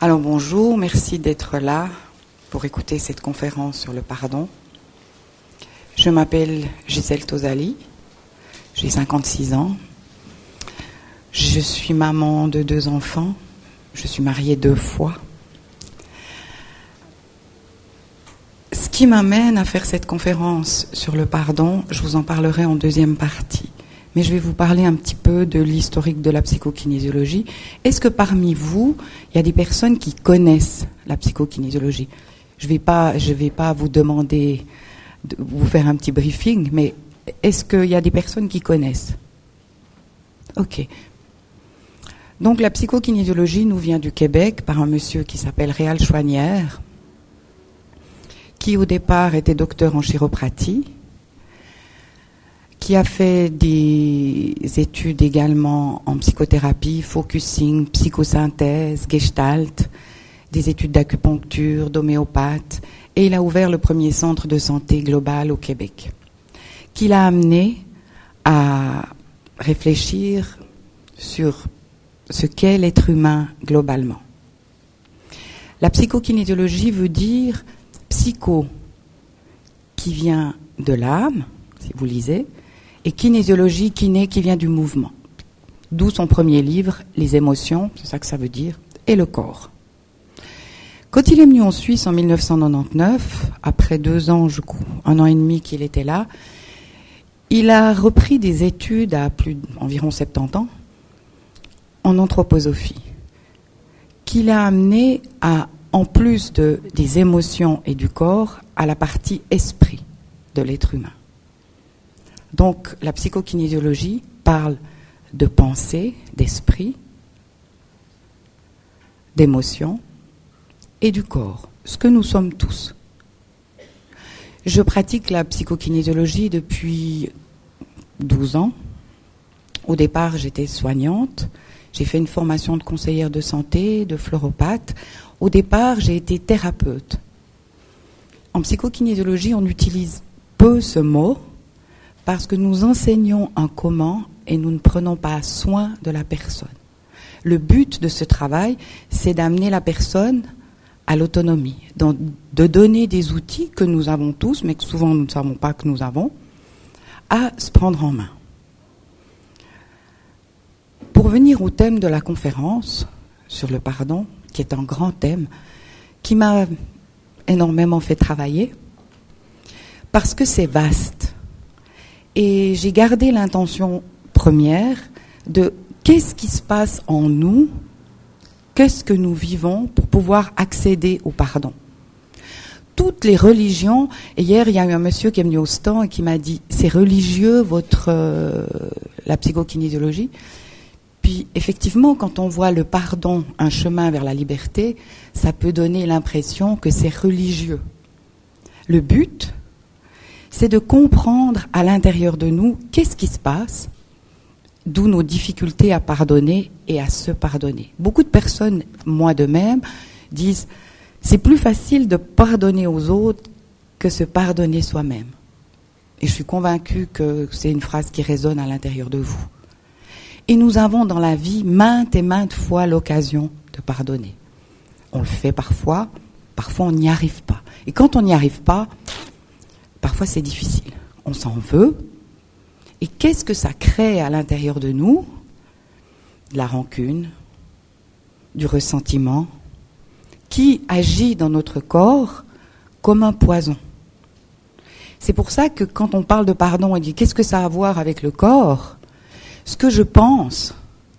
Alors bonjour, merci d'être là pour écouter cette conférence sur le pardon. Je m'appelle Gisèle Tozali, j'ai 56 ans. Je suis maman de 2 enfants, je suis mariée 2 fois. Ce qui m'amène à faire cette conférence sur le pardon, je vous en parlerai en deuxième partie. Mais je vais vous parler un petit peu de l'historique de la psychokinésiologie. Est-ce que parmi vous, il y a des personnes qui connaissent la psychokinésiologie ? Je vais pas vous demander de vous faire un petit briefing, mais est-ce qu'il y a des personnes qui connaissent ? Ok. Donc la psychokinésiologie nous vient du Québec par un monsieur qui s'appelle Réal Chouanière, qui au départ était docteur en chiropratie, qui a fait des études également en psychothérapie, focusing, psychosynthèse, gestalt, des études d'acupuncture, d'homéopathe, et il a ouvert le premier centre de santé global au Québec, qui l'a amené à réfléchir sur ce qu'est l'être humain globalement. La psychokinésiologie veut dire psycho, qui vient de l'âme, si vous lisez, et kinésiologie, kiné, qui vient du mouvement. D'où son premier livre, Les émotions, c'est ça que ça veut dire, et le corps. Quand il est venu en Suisse en 1999, après 2 ans, 1 an et demi qu'il était là, il a repris des études à environ 70 ans en anthroposophie, qui l'a amené à, en plus des émotions et du corps, à la partie esprit de l'être humain. Donc, la psychokinésiologie parle de pensée, d'esprit, d'émotion et du corps, ce que nous sommes tous. Je pratique la psychokinésiologie depuis 12 ans. Au départ, j'étais soignante. J'ai fait une formation de conseillère de santé, de floropathe. Au départ, j'ai été thérapeute. En psychokinésiologie, on utilise peu ce mot, parce que nous enseignons un comment et nous ne prenons pas soin de la personne. Le but de ce travail, c'est d'amener la personne à l'autonomie, de donner des outils que nous avons tous, mais que souvent nous ne savons pas que nous avons, à se prendre en main. Pour venir au thème de la conférence sur le pardon, qui est un grand thème, qui m'a énormément fait travailler, parce que c'est vaste. Et j'ai gardé l'intention première de qu'est-ce qui se passe en nous, qu'est-ce que nous vivons pour pouvoir accéder au pardon. Toutes les religions, et hier il y a eu un monsieur qui est venu au stand et qui m'a dit c'est religieux la psychokinésiologie. Puis effectivement, quand on voit le pardon, un chemin vers la liberté, ça peut donner l'impression que c'est religieux. Le but, c'est de comprendre à l'intérieur de nous qu'est-ce qui se passe, d'où nos difficultés à pardonner et à se pardonner. Beaucoup de personnes, moi de même, disent c'est plus facile de pardonner aux autres que se pardonner soi-même. Et je suis convaincue que c'est une phrase qui résonne à l'intérieur de vous. Et nous avons dans la vie maintes et maintes fois l'occasion de pardonner. On le fait parfois on n'y arrive pas. Et quand on n'y arrive pas, parfois c'est difficile. On s'en veut. Et qu'est-ce que ça crée à l'intérieur de nous ? De la rancune, du ressentiment, qui agit dans notre corps comme un poison. C'est pour ça que quand on parle de pardon, on dit qu'est-ce que ça a à voir avec le corps ? Ce que je pense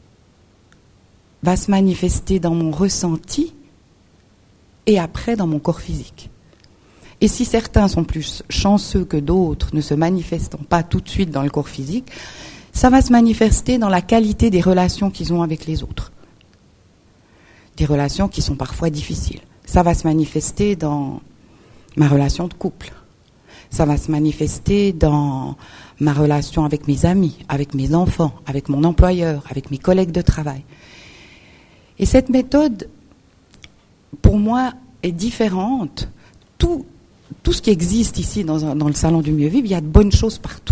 va se manifester dans mon ressenti et après dans mon corps physique. Et si certains sont plus chanceux que d'autres, ne se manifestant pas tout de suite dans le corps physique, ça va se manifester dans la qualité des relations qu'ils ont avec les autres. Des relations qui sont parfois difficiles. Ça va se manifester dans ma relation de couple. Ça va se manifester dans ma relation avec mes amis, avec mes enfants, avec mon employeur, avec mes collègues de travail. Et cette méthode, pour moi, est différente. Tout ce qui existe ici dans le salon du mieux vivre, il y a de bonnes choses partout.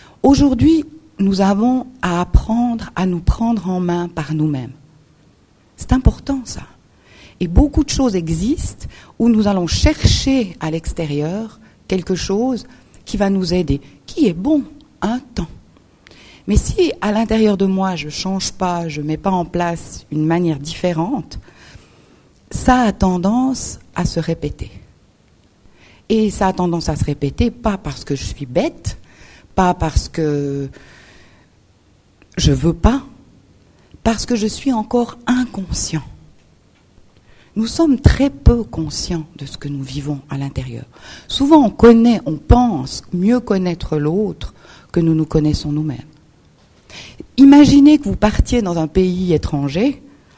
Aujourd'hui, nous avons à apprendre à nous prendre en main par nous-mêmes. C'est important, ça. Et beaucoup de choses existent où nous allons chercher à l'extérieur quelque chose qui va nous aider, qui est bon un temps. Mais si à l'intérieur de moi, je ne change pas, je ne mets pas en place une manière différente, ça a tendance à se répéter. Et ça a tendance à se répéter, pas parce que je suis bête, pas parce que je ne veux pas, parce que je suis encore inconscient. Nous sommes très peu conscients de ce que nous vivons à l'intérieur. Souvent on pense mieux connaître l'autre que nous nous connaissons nous-mêmes. Imaginez que vous partiez dans un pays étranger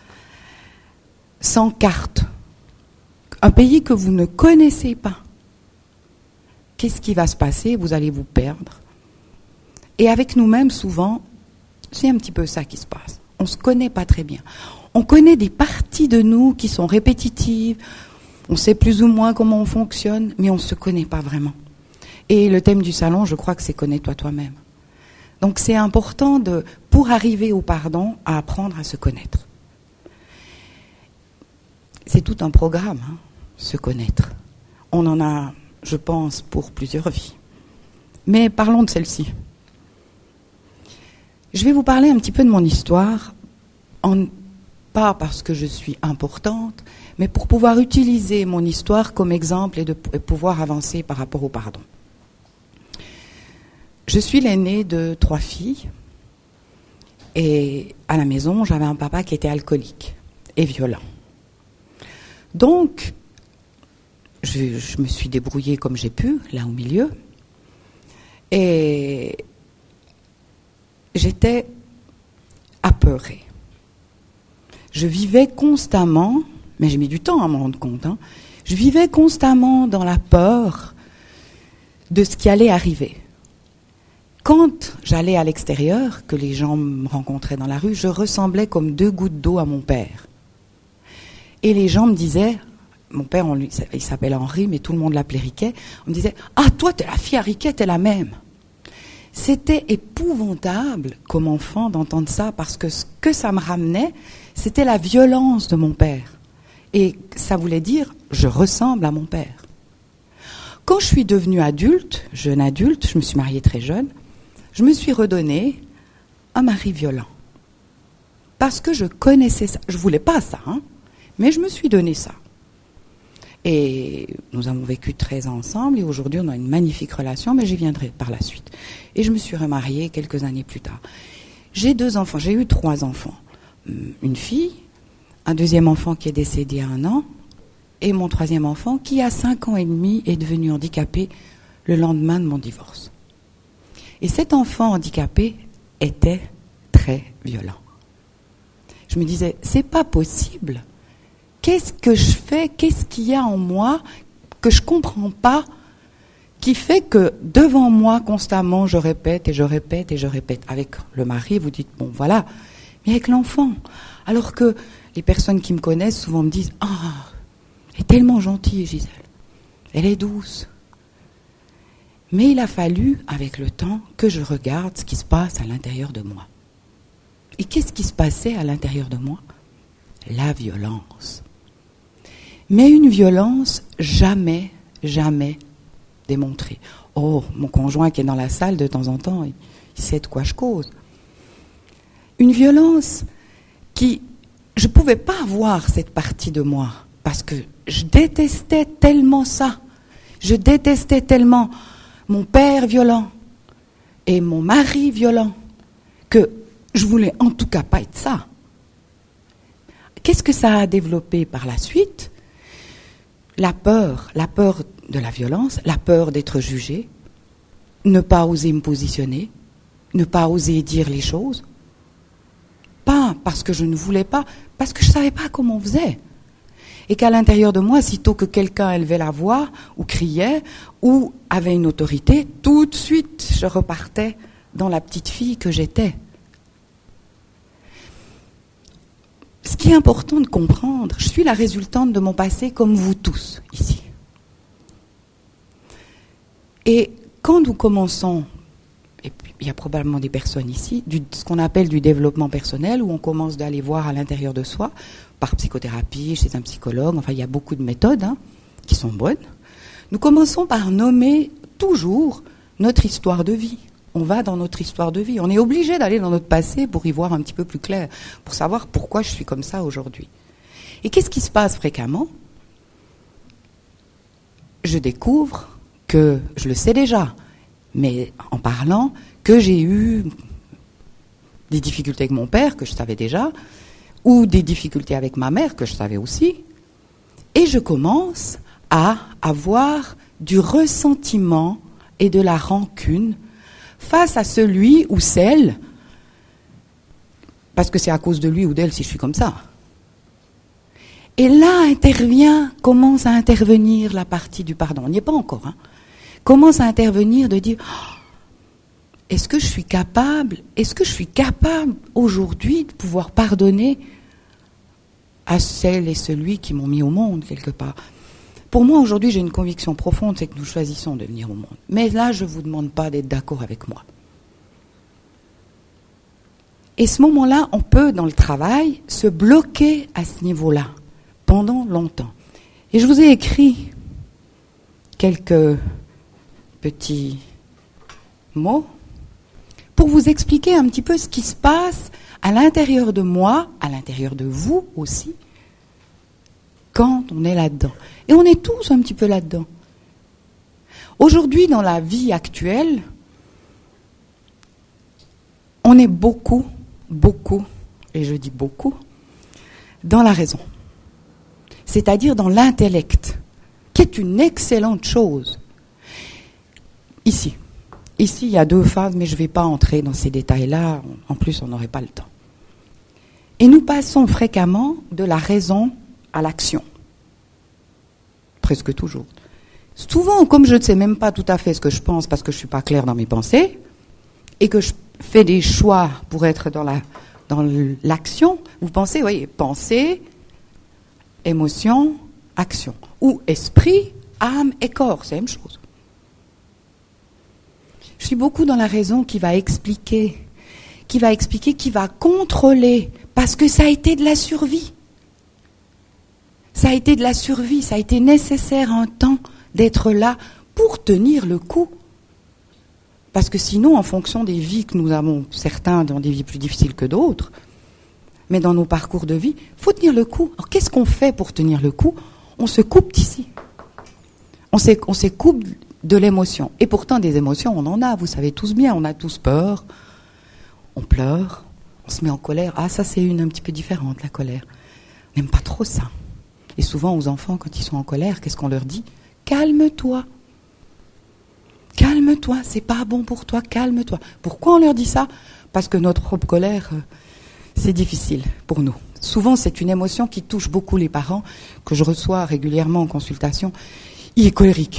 sans carte, un pays que vous ne connaissez pas. Qu'est-ce qui va se passer? Vous allez vous perdre. Et avec nous-mêmes, souvent, c'est un petit peu ça qui se passe. On ne se connaît pas très bien. On connaît des parties de nous qui sont répétitives, on sait plus ou moins comment on fonctionne, mais on ne se connaît pas vraiment. Et le thème du salon, je crois que c'est « Connais-toi toi-même ». Donc c'est important, pour arriver au pardon, à apprendre à se connaître. C'est tout un programme, se connaître. On en a, je pense, pour plusieurs vies. Mais parlons de celle-ci. Je vais vous parler un petit peu de mon histoire, pas parce que je suis importante, mais pour pouvoir utiliser mon histoire comme exemple et pouvoir avancer par rapport au pardon. Je suis l'aînée de 3 filles, et à la maison, j'avais un papa qui était alcoolique et violent. Donc, je me suis débrouillée comme j'ai pu, là au milieu, et j'étais apeurée. Je vivais constamment, mais j'ai mis du temps à m'en rendre compte, je vivais constamment dans la peur de ce qui allait arriver. Quand j'allais à l'extérieur, que les gens me rencontraient dans la rue, je ressemblais comme 2 gouttes d'eau à mon père. Et les gens me disaient, mon père, il s'appelle Henri, mais tout le monde l'appelait Riquet, on me disait « Ah, toi, t'es la fille à Riquet, t'es la même !» C'était épouvantable comme enfant d'entendre ça, parce que ce que ça me ramenait, c'était la violence de mon père. Et ça voulait dire « je ressemble à mon père ». Quand je suis devenue adulte, jeune adulte, je me suis mariée très jeune, je me suis redonnée un mari violent. Parce que je connaissais ça. Je ne voulais pas ça, mais je me suis donné ça. Et nous avons vécu 13 ans ensemble, et aujourd'hui on a une magnifique relation, mais j'y viendrai par la suite. Et je me suis remariée quelques années plus tard. J'ai 2 enfants, j'ai eu 3 enfants. Une fille, un deuxième enfant qui est décédé à 1 an, et mon 3e enfant qui, à 5 ans et demi, est devenu handicapé le lendemain de mon divorce. Et cet enfant handicapé était très violent. Je me disais, c'est pas possible. Qu'est-ce que je fais? Qu'est-ce qu'il y a en moi que je comprends pas, qui fait que devant moi, constamment, je répète et je répète et je répète. Avec le mari, vous dites, bon voilà, mais avec l'enfant. Alors que les personnes qui me connaissent souvent me disent, ah, elle est tellement gentille, Gisèle. Elle est douce. Mais il a fallu, avec le temps, que je regarde ce qui se passe à l'intérieur de moi. Et qu'est-ce qui se passait à l'intérieur de moi? La violence. Mais une violence jamais, jamais démontrée. Oh, mon conjoint qui est dans la salle de temps en temps, il sait de quoi je cause. Une violence qui... Je ne pouvais pas voir cette partie de moi, parce que je détestais tellement ça. Je détestais tellement mon père violent et mon mari violent que je voulais en tout cas pas être ça. Qu'est-ce que ça a développé par la suite? La peur de la violence, la peur d'être jugé, ne pas oser me positionner, ne pas oser dire les choses. Pas parce que je ne voulais pas, parce que je ne savais pas comment on faisait. Et qu'à l'intérieur de moi, sitôt que quelqu'un élevait la voix, ou criait, ou avait une autorité, tout de suite, je repartais dans la petite fille que j'étais. Ce qui est important de comprendre, je suis la résultante de mon passé comme vous tous, ici. Et quand nous commençons, et puis il y a probablement des personnes ici, ce qu'on appelle du développement personnel, où on commence d'aller voir à l'intérieur de soi, par psychothérapie, chez un psychologue, enfin il y a beaucoup de méthodes qui sont bonnes. Nous commençons par nommer toujours notre histoire de vie. On va dans notre histoire de vie. On est obligé d'aller dans notre passé pour y voir un petit peu plus clair, pour savoir pourquoi je suis comme ça aujourd'hui. Et qu'est-ce qui se passe fréquemment ? Je découvre que, je le sais déjà, mais en parlant, que j'ai eu des difficultés avec mon père, que je savais déjà, ou des difficultés avec ma mère, que je savais aussi, et je commence à avoir du ressentiment et de la rancune face à celui ou celle, parce que c'est à cause de lui ou d'elle si je suis comme ça. Et là commence à intervenir la partie du pardon. On n'y est pas encore. Commence à intervenir de dire, est-ce que je suis capable aujourd'hui de pouvoir pardonner à celle et celui qui m'ont mis au monde quelque part. Pour moi, aujourd'hui, j'ai une conviction profonde, c'est que nous choisissons de venir au monde. Mais là, je ne vous demande pas d'être d'accord avec moi. Et ce moment-là, on peut, dans le travail, se bloquer à ce niveau-là, pendant longtemps. Et je vous ai écrit quelques petits mots pour vous expliquer un petit peu ce qui se passe à l'intérieur de moi, à l'intérieur de vous aussi, quand on est là-dedans. Et on est tous un petit peu là-dedans. Aujourd'hui, dans la vie actuelle, on est beaucoup, et je dis beaucoup, dans la raison. C'est-à-dire dans l'intellect, qui est une excellente chose. Ici, il y a 2 phases, mais je ne vais pas entrer dans ces détails-là. En plus, on n'aurait pas le temps. Et nous passons fréquemment de la raison à l'action. Presque toujours. Souvent, comme je ne sais même pas tout à fait ce que je pense parce que je ne suis pas claire dans mes pensées, et que je fais des choix pour être dans l'action, vous pensez, voyez, pensée, émotion, action. Ou esprit, âme et corps, c'est la même chose. Je suis beaucoup dans la raison qui va expliquer, qui va contrôler, parce que ça a été de la survie. Ça a été de la survie, ça a été nécessaire un temps d'être là pour tenir le coup. Parce que sinon, en fonction des vies que nous avons, certains dans des vies plus difficiles que d'autres, mais dans nos parcours de vie, il faut tenir le coup. Alors qu'est-ce qu'on fait pour tenir le coup ? On se coupe d'ici. On se coupe de l'émotion. Et pourtant, des émotions, on en a, vous savez tous bien, on a tous peur, on pleure, on se met en colère. Ah, ça c'est une un petit peu différente, la colère. On n'aime pas trop ça. Et souvent, aux enfants, quand ils sont en colère, qu'est-ce qu'on leur dit ? Calme-toi. Calme-toi, c'est pas bon pour toi, calme-toi. Pourquoi on leur dit ça ? Parce que notre propre colère, c'est difficile pour nous. Souvent, c'est une émotion qui touche beaucoup les parents, que je reçois régulièrement en consultation. Il est colérique.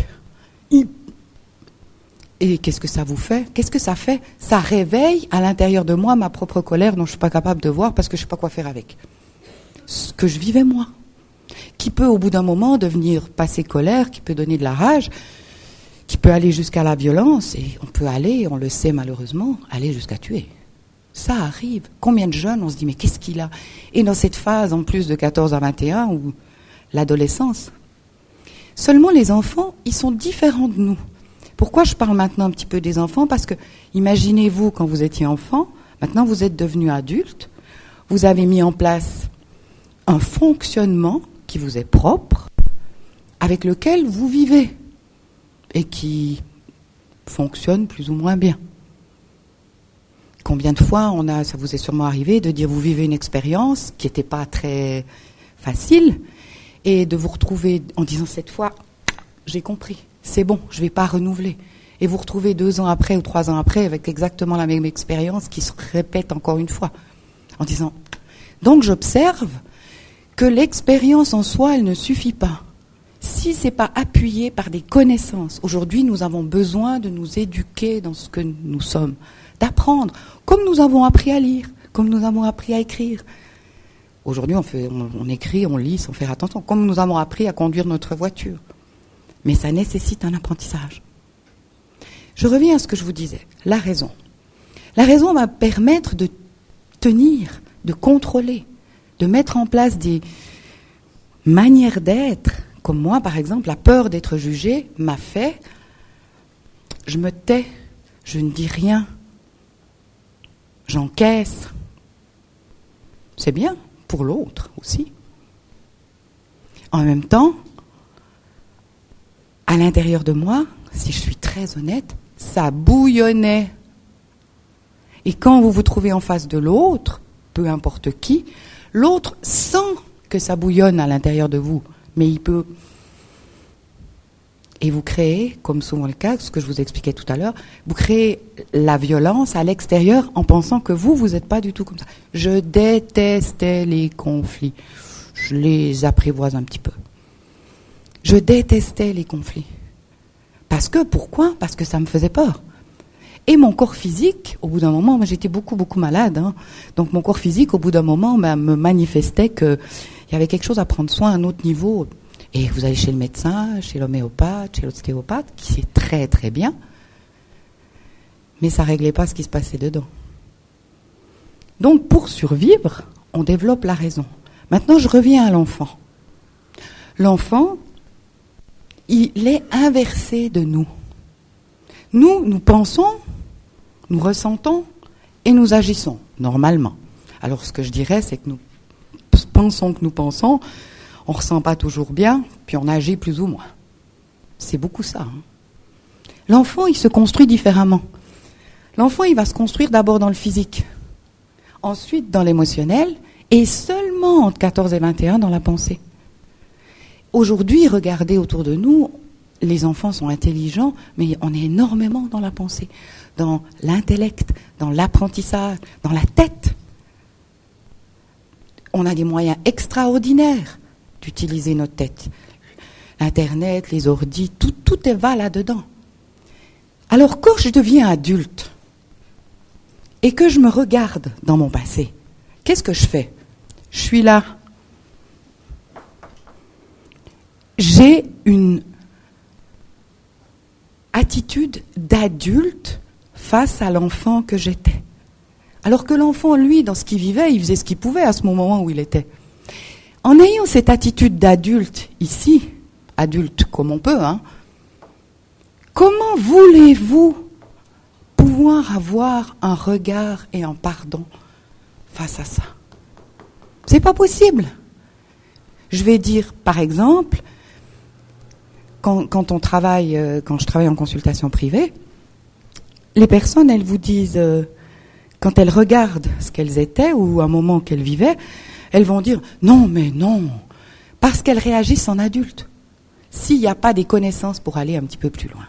Et qu'est-ce que ça vous fait ? Qu'est-ce que ça fait ? Ça réveille à l'intérieur de moi ma propre colère dont je ne suis pas capable de voir parce que je ne sais pas quoi faire avec. Ce que je vivais moi. Qui peut au bout d'un moment devenir passer colère, qui peut donner de la rage, qui peut aller jusqu'à la violence, et on peut aller, on le sait malheureusement, aller jusqu'à tuer. Ça arrive. Combien de jeunes, on se dit, mais qu'est-ce qu'il a ? Et dans cette phase, en plus de 14 à 21, ou l'adolescence. Seulement les enfants, ils sont différents de nous. Pourquoi je parle maintenant un petit peu des enfants ? Parce que, imaginez-vous, quand vous étiez enfant, maintenant vous êtes devenu adulte, vous avez mis en place un fonctionnement qui vous est propre, avec lequel vous vivez, et qui fonctionne plus ou moins bien. Combien de fois ça vous est sûrement arrivé de dire vous vivez une expérience qui n'était pas très facile, et de vous retrouver en disant cette fois, j'ai compris, c'est bon, je ne vais pas renouveler. Et vous retrouvez 2 ans après ou 3 ans après avec exactement la même expérience qui se répète encore une fois. En disant, donc j'observe que l'expérience en soi, elle ne suffit pas. Si ce n'est pas appuyé par des connaissances, aujourd'hui nous avons besoin de nous éduquer dans ce que nous sommes, d'apprendre, comme nous avons appris à lire, comme nous avons appris à écrire. Aujourd'hui on écrit, on lit sans faire attention, comme nous avons appris à conduire notre voiture. Mais ça nécessite un apprentissage. Je reviens à ce que je vous disais, la raison. La raison va permettre de tenir, de contrôler, de mettre en place des manières d'être. Comme moi, par exemple, la peur d'être jugée m'a fait, je me tais, je ne dis rien, j'encaisse. C'est bien pour l'autre aussi. En même temps, à l'intérieur de moi, si je suis très honnête, ça bouillonnait. Et quand vous vous trouvez en face de l'autre, peu importe qui, l'autre sent que ça bouillonne à l'intérieur de vous, mais il peut... Et vous créez, comme souvent le cas, ce que je vous expliquais tout à l'heure, vous créez la violence à l'extérieur en pensant que vous n'êtes pas du tout comme ça. Je détestais les conflits. Je les apprivoise un petit peu. Je détestais les conflits. Pourquoi ? Parce que ça me faisait peur. Et mon corps physique, au bout d'un moment, moi j'étais beaucoup malade, donc mon corps physique, au bout d'un moment, me manifestait qu'il y avait quelque chose à prendre soin à un autre niveau. Et vous allez chez le médecin, chez l'homéopathe, chez l'ostéopathe, qui est très très bien, mais ça ne réglait pas ce qui se passait dedans. Donc pour survivre, on développe la raison. Maintenant, je reviens à l'enfant. L'enfant, il est inversé de nous. Nous pensons, nous ressentons et nous agissons, normalement. Alors ce que je dirais, c'est que nous pensons que nous pensons, on ne ressent pas toujours bien, puis on agit plus ou moins. C'est beaucoup ça. L'enfant, il se construit différemment. L'enfant, il va se construire d'abord dans le physique, ensuite dans l'émotionnel, et seulement entre 14 et 21 dans la pensée. Aujourd'hui, regardez autour de nous, les enfants sont intelligents, mais on est énormément dans la pensée, dans l'intellect, dans l'apprentissage, dans la tête. On a des moyens extraordinaires d'utiliser notre tête. Internet, les ordis, tout va là-dedans. Alors quand je deviens adulte et que je me regarde dans mon passé, qu'est-ce que je fais ? Je suis là. J'ai une attitude d'adulte face à l'enfant que j'étais. Alors que l'enfant, lui, dans ce qu'il vivait, il faisait ce qu'il pouvait à ce moment où il était. En ayant cette attitude d'adulte ici, adulte comme on peut, comment voulez-vous pouvoir avoir un regard et un pardon face à ça ? C'est pas possible. Je vais dire, par exemple, quand je travaille en consultation privée, les personnes, elles vous disent, quand elles regardent ce qu'elles étaient ou un moment qu'elles vivaient, elles vont dire « non, mais non », parce qu'elles réagissent en adulte, s'il n'y a pas des connaissances pour aller un petit peu plus loin.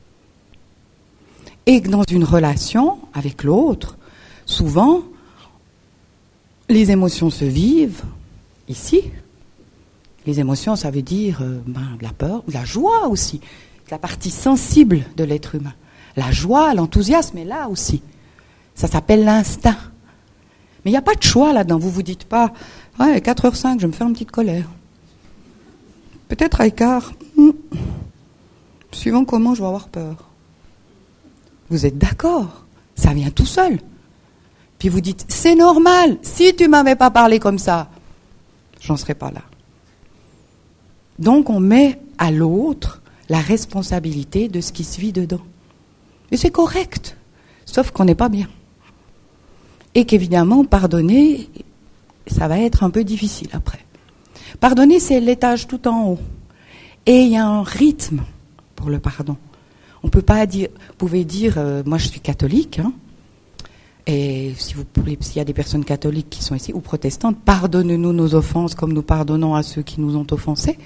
Et que dans une relation avec l'autre, souvent, les émotions se vivent ici. Les émotions, ça veut dire de la peur, de la joie aussi, la partie sensible de l'être humain. La joie, l'enthousiasme est là aussi. Ça s'appelle l'instinct. Mais il n'y a pas de choix là-dedans. Vous ne vous dites pas, 4h05, je vais me faire une petite colère. Peut-être à écart. Suivant comment je vais avoir peur. Vous êtes d'accord ? Ça vient tout seul. Puis vous dites, c'est normal. Si tu ne m'avais pas parlé comme ça, j'en serais pas là. Donc on met à l'autre la responsabilité de ce qui se vit dedans. Et c'est correct. Sauf qu'on n'est pas bien. Et qu'évidemment, pardonner, ça va être un peu difficile après. Pardonner, c'est l'étage tout en haut. Et il y a un rythme pour le pardon. On peut pas dire, vous pouvez dire, moi je suis catholique, et s'il y a des personnes catholiques qui sont ici, ou protestantes, pardonnez-nous nos offenses comme nous pardonnons à ceux qui nous ont offensés.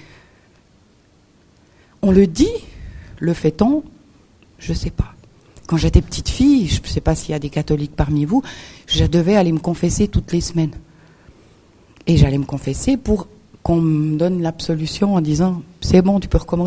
On le dit, le fait-on, je ne sais pas. Quand j'étais petite fille, je ne sais pas s'il y a des catholiques parmi vous, je devais aller me confesser toutes les semaines. Et j'allais me confesser pour qu'on me donne l'absolution en disant « c'est bon, tu peux recommencer ».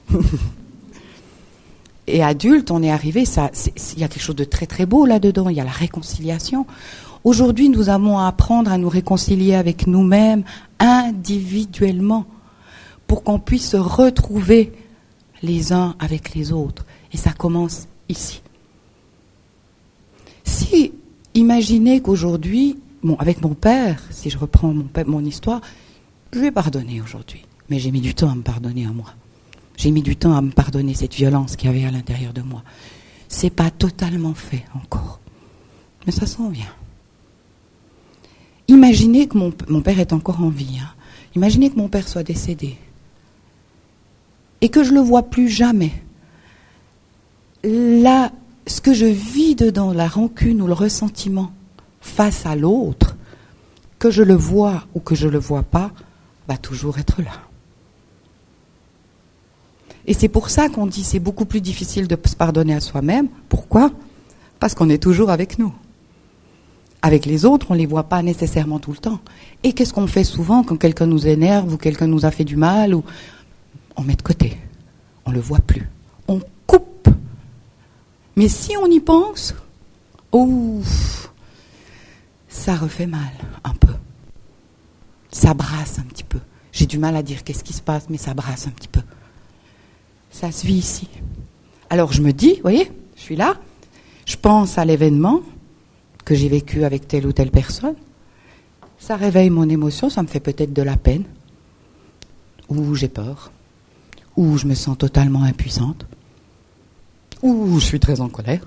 Et adulte, on est arrivé, il y a quelque chose de très très beau là-dedans, il y a la réconciliation. Aujourd'hui, nous avons à apprendre à nous réconcilier avec nous-mêmes individuellement pour qu'on puisse se retrouver les uns avec les autres. Et ça commence ici. Si, imaginez qu'aujourd'hui, avec mon père, si je reprends mon histoire, je lui ai pardonné aujourd'hui. Mais j'ai mis du temps à me pardonner à moi. J'ai mis du temps à me pardonner cette violence qu'il y avait à l'intérieur de moi. C'est pas totalement fait encore. Mais ça s'en vient. Imaginez que mon père est encore en vie. Hein. Imaginez que mon père soit décédé. Et que je le vois plus jamais. Là, ce que je vis dedans, la rancune ou le ressentiment face à l'autre, que je le vois ou que je le vois pas, va toujours être là. Et c'est pour ça qu'on dit que c'est beaucoup plus difficile de se pardonner à soi-même. Pourquoi ? Parce qu'on est toujours avec nous. Avec les autres, on ne les voit pas nécessairement tout le temps. Et qu'est-ce qu'on fait souvent quand quelqu'un nous énerve ou quelqu'un nous a fait du mal ou... On met de côté. On ne le voit plus. On coupe. Mais si on y pense, ça refait mal un peu. Ça brasse un petit peu. J'ai du mal à dire qu'est-ce qui se passe, mais ça brasse un petit peu. Ça se vit ici. Alors je me dis, vous voyez, je suis là, je pense à l'événement que j'ai vécu avec telle ou telle personne, ça réveille mon émotion, ça me fait peut-être de la peine, ou j'ai peur, ou je me sens totalement impuissante, ou je suis très en colère.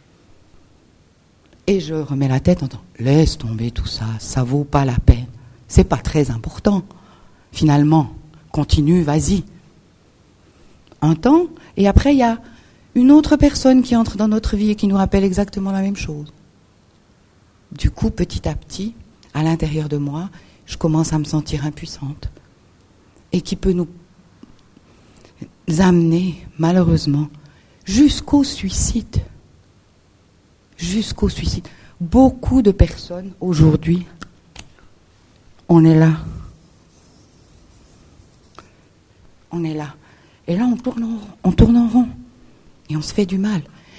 Et je remets la tête en disant, laisse tomber tout ça, ça vaut pas la peine, c'est pas très important. Finalement, continue, vas-y. Un temps, et après il y a une autre personne qui entre dans notre vie et qui nous rappelle exactement la même chose. Du coup, petit à petit, à l'intérieur de moi, je commence à me sentir impuissante. Et qui peut nous amener, malheureusement, jusqu'au suicide. Jusqu'au suicide. Beaucoup de personnes, aujourd'hui, on est là. On est là. Et là, on tourne en rond. Et on se fait du mal.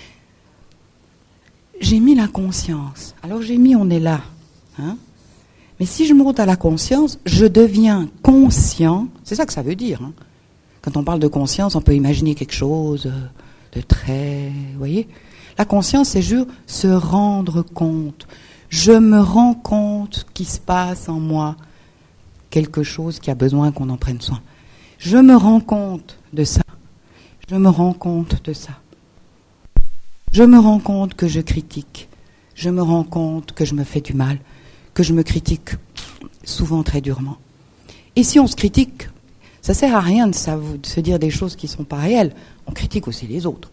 J'ai mis la conscience. Alors j'ai mis on est là. Hein? Mais si je monte à la conscience, je deviens conscient. C'est ça que ça veut dire. Hein? Quand on parle de conscience, on peut imaginer quelque chose de très... Vous voyez ? La conscience, c'est juste se rendre compte. Je me rends compte qu'il se passe en moi quelque chose qui a besoin qu'on en prenne soin. Je me rends compte de ça. Je me rends compte de ça. Je me rends compte que je critique. Je me rends compte que je me fais du mal, que je me critique souvent très durement. Et si on se critique, ça sert à rien de se dire des choses qui ne sont pas réelles. On critique aussi les autres.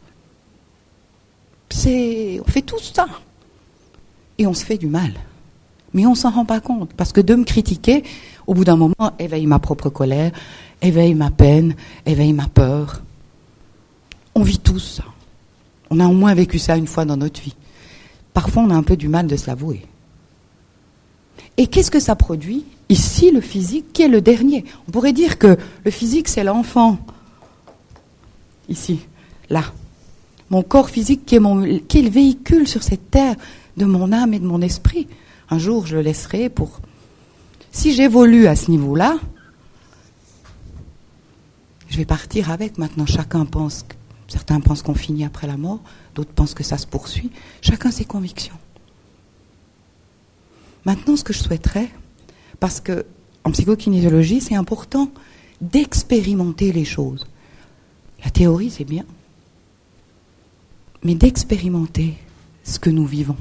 On fait tout ça. Et on se fait du mal. Mais on ne s'en rend pas compte. Parce que de me critiquer, au bout d'un moment, éveille ma propre colère, éveille ma peine, éveille ma peur. On vit tous ça. On a au moins vécu ça une fois dans notre vie. Parfois, on a un peu du mal de se l'avouer. Et qu'est-ce que ça produit ? Ici, le physique, qui est le dernier. On pourrait dire que le physique, c'est l'enfant. Ici, là. Mon corps physique, qui est le véhicule sur cette terre de mon âme et de mon esprit. Un jour, je le laisserai pour... Si j'évolue à ce niveau-là, je vais partir avec. Maintenant, certains pensent qu'on finit après la mort, d'autres pensent que ça se poursuit. Chacun ses convictions. Maintenant, ce que je souhaiterais, parce que en psychokinésiologie, c'est important d'expérimenter les choses. La théorie, c'est bien, mais d'expérimenter ce que nous vivons.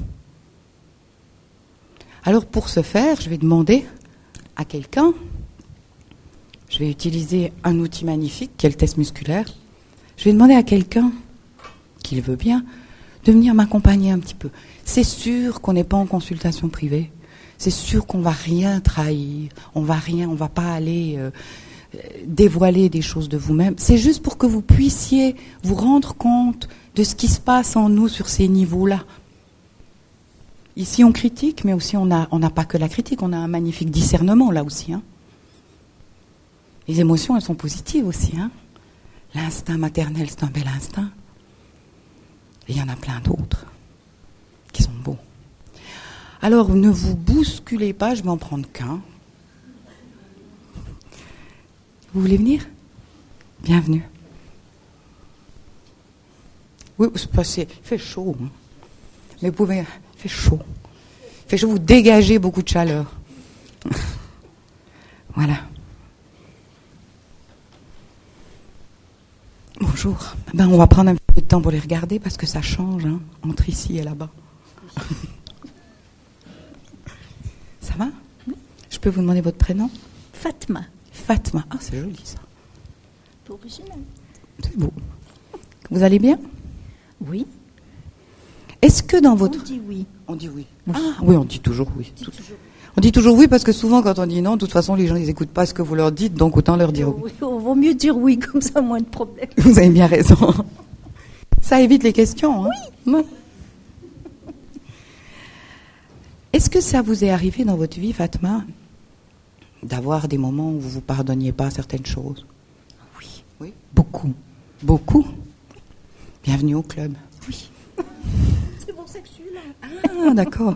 Alors, pour ce faire, je vais demander à quelqu'un, je vais utiliser un outil magnifique qui est le test musculaire. Je vais demander à quelqu'un, qui le veut bien, de venir m'accompagner un petit peu. C'est sûr qu'on n'est pas en consultation privée. C'est sûr qu'on ne va rien trahir. On va pas aller dévoiler des choses de vous-même. C'est juste pour que vous puissiez vous rendre compte de ce qui se passe en nous sur ces niveaux-là. Ici, on critique, mais aussi on n'a pas que la critique, on a un magnifique discernement là aussi. Hein. Les émotions, elles sont positives aussi. Hein. L'instinct maternel, c'est un bel instinct. Et il y en a plein d'autres qui sont beaux. Alors, ne vous bousculez pas, je vais en prendre qu'un. Vous voulez venir ? Bienvenue. Oui, c'est passé. Il fait chaud. Hein. Mais vous pouvez... Il fait chaud. Il fait chaud, vous dégagez beaucoup de chaleur. Voilà. Bonjour. Ben, on va prendre un petit peu de temps pour les regarder parce que ça change hein, entre ici et là-bas. Ça va? Je peux vous demander votre prénom? Fatma. Fatma. Ah, c'est joli ça. C'est original. C'est beau. Vous allez bien? Oui. Est-ce que dans votre... On dit oui. On dit oui. Oui. Ah, oui, on dit toujours oui. On dit toujours On dit toujours oui parce que souvent quand on dit non, de toute façon les gens ils n'écoutent pas ce que vous leur dites, donc autant leur dire oui. oui. Il vaut mieux dire oui, comme ça, moins de problèmes. Vous avez bien raison. Ça évite les questions. Hein? Oui. Est-ce que ça vous est arrivé dans votre vie, Fatma, d'avoir des moments où vous ne vous pardonniez pas certaines choses? Oui. Oui. Beaucoup. Beaucoup. Bienvenue au club. Oui. C'est pour ça que je suis là. Ah, d'accord.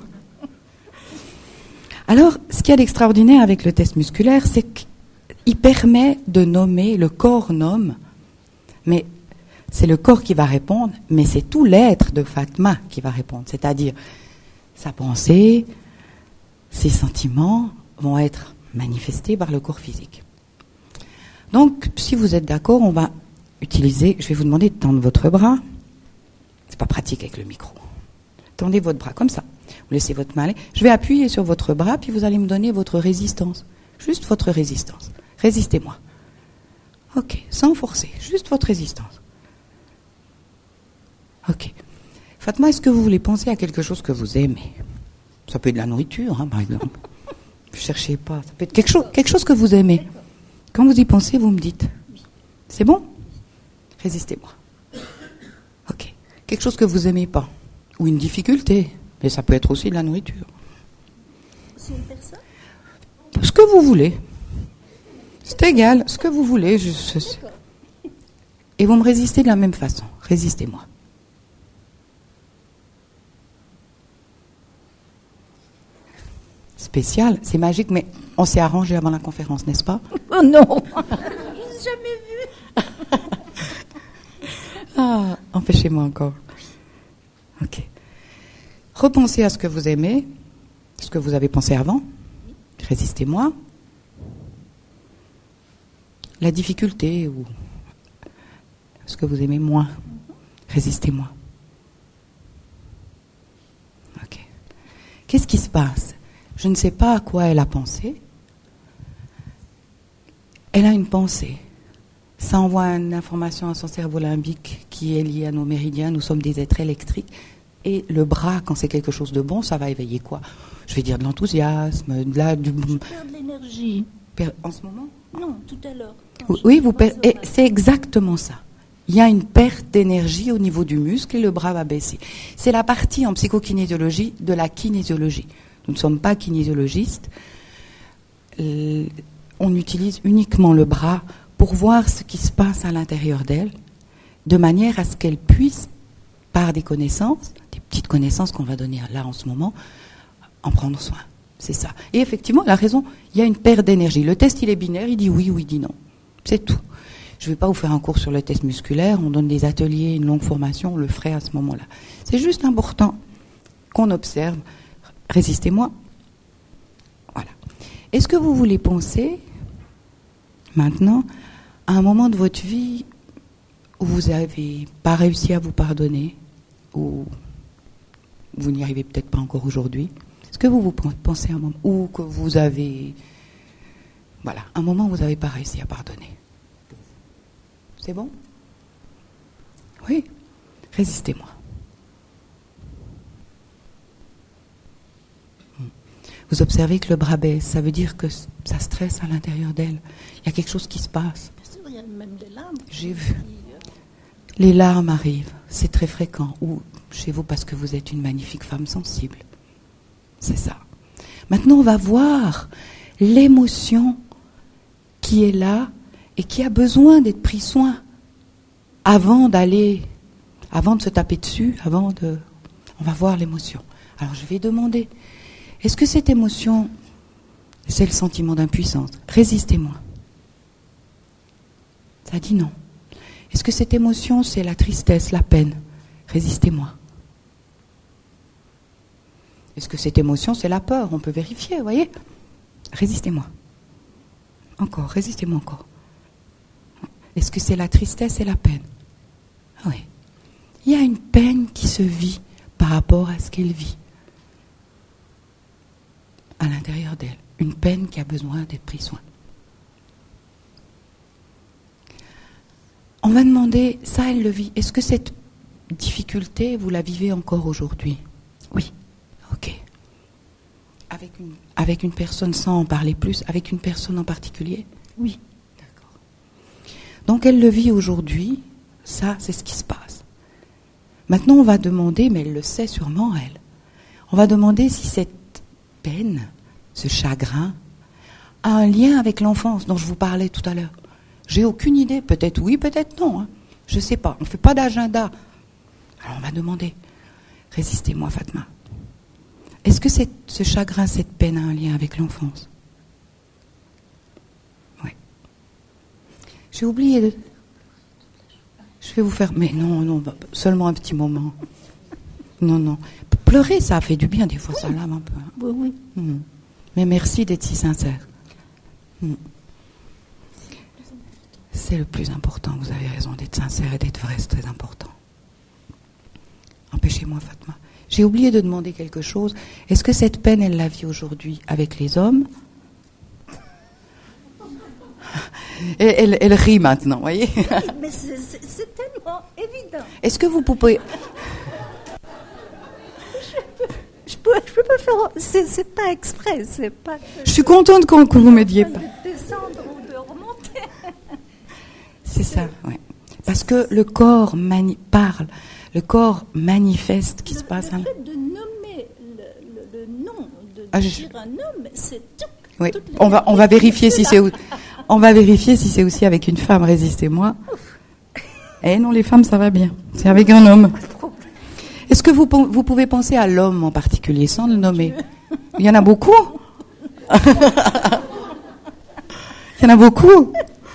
Alors, ce qu'il y a d'extraordinaire avec le test musculaire, c'est qu'il permet de nommer, le corps nomme, mais c'est le corps qui va répondre, mais c'est tout l'être de Fatma qui va répondre. C'est-à-dire, sa pensée, ses sentiments vont être manifestés par le corps physique. Donc, si vous êtes d'accord, on va utiliser, je vais vous demander de tendre votre bras. C'est pas pratique avec le micro. Tendez votre bras comme ça. Vous laissez votre main aller. Je vais appuyer sur votre bras, puis vous allez me donner votre résistance. Juste votre résistance. Résistez-moi. Ok, sans forcer. Juste votre résistance. Ok. Fatma, est-ce que vous voulez penser à quelque chose que vous aimez? Ça peut être de la nourriture, hein, par exemple. Ne cherchez pas. Ça peut être quelque chose que vous aimez. Quand vous y pensez, vous me dites. C'est bon? Résistez-moi. Ok. Quelque chose que vous aimez pas. Ou une difficulté. Mais ça peut être aussi de la nourriture. C'est une personne? Ce que vous voulez. C'est égal, ce que vous voulez. Et vous me résistez de la même façon. Résistez-moi. Spécial, c'est magique, mais on s'est arrangé avant la conférence, n'est-ce pas? Oh non. Je n'ai jamais vu. Ah, empêchez-moi encore. Ok. Repensez à ce que vous aimez, ce que vous avez pensé avant. Résistez-moi. La difficulté ou ce que vous aimez moins. Résistez-moi. Ok. Qu'est-ce qui se passe? Je ne sais pas à quoi elle a pensé. Elle a une pensée. Ça envoie une information à son cerveau limbique qui est liée à nos méridiens. Nous sommes des êtres électriques. Et le bras, quand c'est quelque chose de bon, ça va éveiller quoi? Je vais dire de l'enthousiasme, Je perds de l'énergie. En ce moment? Non, tout à l'heure. Oui, c'est exactement ça. Il y a une perte d'énergie au niveau du muscle et le bras va baisser. C'est la partie en psychokinésiologie de la kinésiologie. Nous ne sommes pas kinésiologistes. On utilise uniquement le bras pour voir ce qui se passe à l'intérieur d'elle, de manière à ce qu'elle puisse, par des connaissances, des petites connaissances qu'on va donner là en ce moment, en prendre soin. C'est ça. Et effectivement, elle a raison, il y a une perte d'énergie. Le test, il est binaire, il dit oui ou il dit non. C'est tout. Je ne vais pas vous faire un cours sur le test musculaire, on donne des ateliers, une longue formation, on le ferait à ce moment-là. C'est juste important qu'on observe. Résistez-moi. Voilà. Est-ce que vous voulez penser, maintenant, à un moment de votre vie où vous n'avez pas réussi à vous pardonner, ou vous n'y arrivez peut-être pas encore aujourd'hui? Est-ce que vous pensez à un moment où que vous avez... Voilà, un moment où vous n'avez pas réussi à pardonner? C'est bon? Oui. Résistez-moi. Vous observez que le bras baisse, ça veut dire que ça stresse à l'intérieur d'elle. Il y a quelque chose qui se passe. Bien sûr, il y a même des larmes. J'ai vu. Les larmes arrivent, c'est très fréquent. Ou chez vous parce que vous êtes une magnifique femme sensible. C'est ça. Maintenant, on va voir l'émotion qui est là et qui a besoin d'être pris soin avant de se taper dessus, on va voir l'émotion. Alors je vais demander, est-ce que cette émotion, c'est le sentiment d'impuissance? Résistez-moi. Ça dit non. Est-ce que cette émotion, c'est la tristesse, la peine? Résistez-moi. Est-ce que cette émotion, c'est la peur? On peut vérifier, vous voyez? Résistez-moi. Encore, résistez-moi encore. Est-ce que c'est la tristesse et la peine? Oui. Il y a une peine qui se vit par rapport à ce qu'elle vit à l'intérieur d'elle. Une peine qui a besoin d'être prise soin. On va demander, ça elle le vit. Est-ce que cette difficulté, vous la vivez encore aujourd'hui? Oui. Ok. Avec une personne, sans en parler plus, avec une personne en particulier? Oui. D'accord. Donc elle le vit aujourd'hui, ça c'est ce qui se passe. Maintenant on va demander, mais elle le sait sûrement elle, on va demander si cette peine, ce chagrin, a un lien avec l'enfance dont je vous parlais tout à l'heure. J'ai aucune idée, peut-être oui, peut-être non, hein. Je ne sais pas, on ne fait pas d'agenda. Alors on va demander, résistez-moi Fatma. Est-ce que ce chagrin, cette peine a un lien avec l'enfance? Oui. J'ai oublié de... Je vais vous faire... Mais non, seulement un petit moment. Non. Pleurer, ça fait du bien, des fois, ça lave un peu. Hein. Oui. Mais merci d'être si sincère. C'est le plus important, vous avez raison, d'être sincère et d'être vrai, c'est très important. Empêchez-moi, Fatma. J'ai oublié de demander quelque chose. Est-ce que cette peine, elle la vit aujourd'hui avec les hommes? Elle rit maintenant, vous voyez? Mais c'est tellement évident. Est-ce que vous pouvez... Je peux pas faire... C'est pas exprès, c'est pas... Je suis contente que vous ne m'aidiez pas. De descendre ou de remonter. C'est ça, oui. Parce que le corps parle, le corps manifeste ce qui se passe. Le fait de nommer le nom, de dire un nom, c'est tout. Oui. On va vérifier si c'est... On va vérifier si c'est aussi avec une femme, résistez-moi. Eh non, les femmes, ça va bien. C'est avec un homme. Est-ce que vous pouvez penser à l'homme en particulier, sans le nommer? Il y en a beaucoup? Il y en a beaucoup?